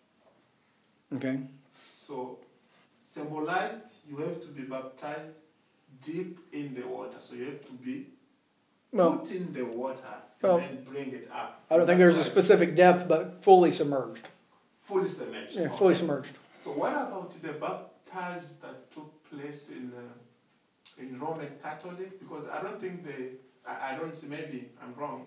Okay. So symbolized, you have to be baptized deep in the water. So you have to be put in the water and then bring it up. I don't think there's a specific depth, but fully submerged. Fully submerged. Yeah, fully submerged. So what about the baptism that took place in Roman Catholic? Because I don't think I don't see, maybe I'm wrong,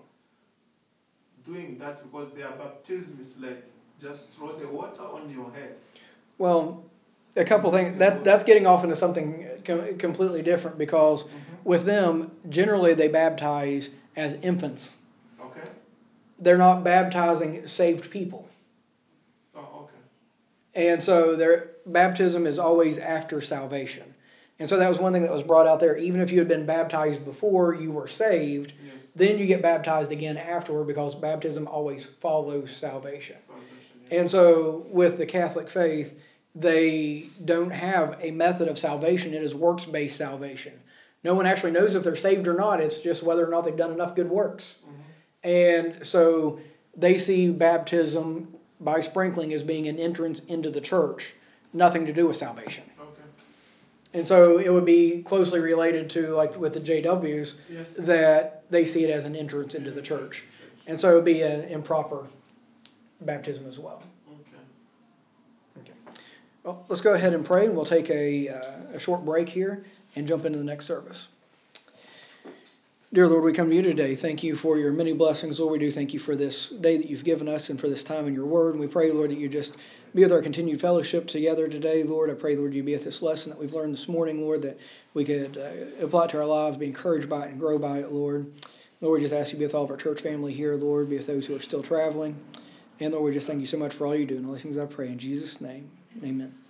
doing that, because their baptism is like just throw the water on your head. Well, a couple things. That's getting off into something completely different, because with them, generally they baptize as infants. Okay. They're not baptizing saved people. Oh, okay. And so their baptism is always after salvation. And so that was one thing that was brought out there. Even if you had been baptized before you were saved, then you get baptized again afterward, because baptism always follows salvation. And so with the Catholic faith, they don't have a method of salvation. It is works-based salvation. No one actually knows if they're saved or not. It's just whether or not they've done enough good works. Mm-hmm. And so they see baptism by sprinkling as being an entrance into the church, nothing to do with salvation. Okay. And so it would be closely related to, like with the JWs, Yes. that they see it as an entrance into the church. And so it would be an improper baptism as well. Okay. Well, let's go ahead and pray, and we'll take a short break here and jump into the next service. Dear Lord, we come to you today. Thank you for your many blessings, Lord. We do thank you for this day that you've given us and for this time in your word. And we pray, Lord, that you just be with our continued fellowship together today, Lord. I pray, Lord, you be with this lesson that we've learned this morning, Lord, that we could apply it to our lives, be encouraged by it, and grow by it, Lord. Lord, we just ask you to be with all of our church family here, Lord. Be with those who are still traveling. And Lord, we just thank you so much for all you do. And all these things I pray in Jesus' name. Amen.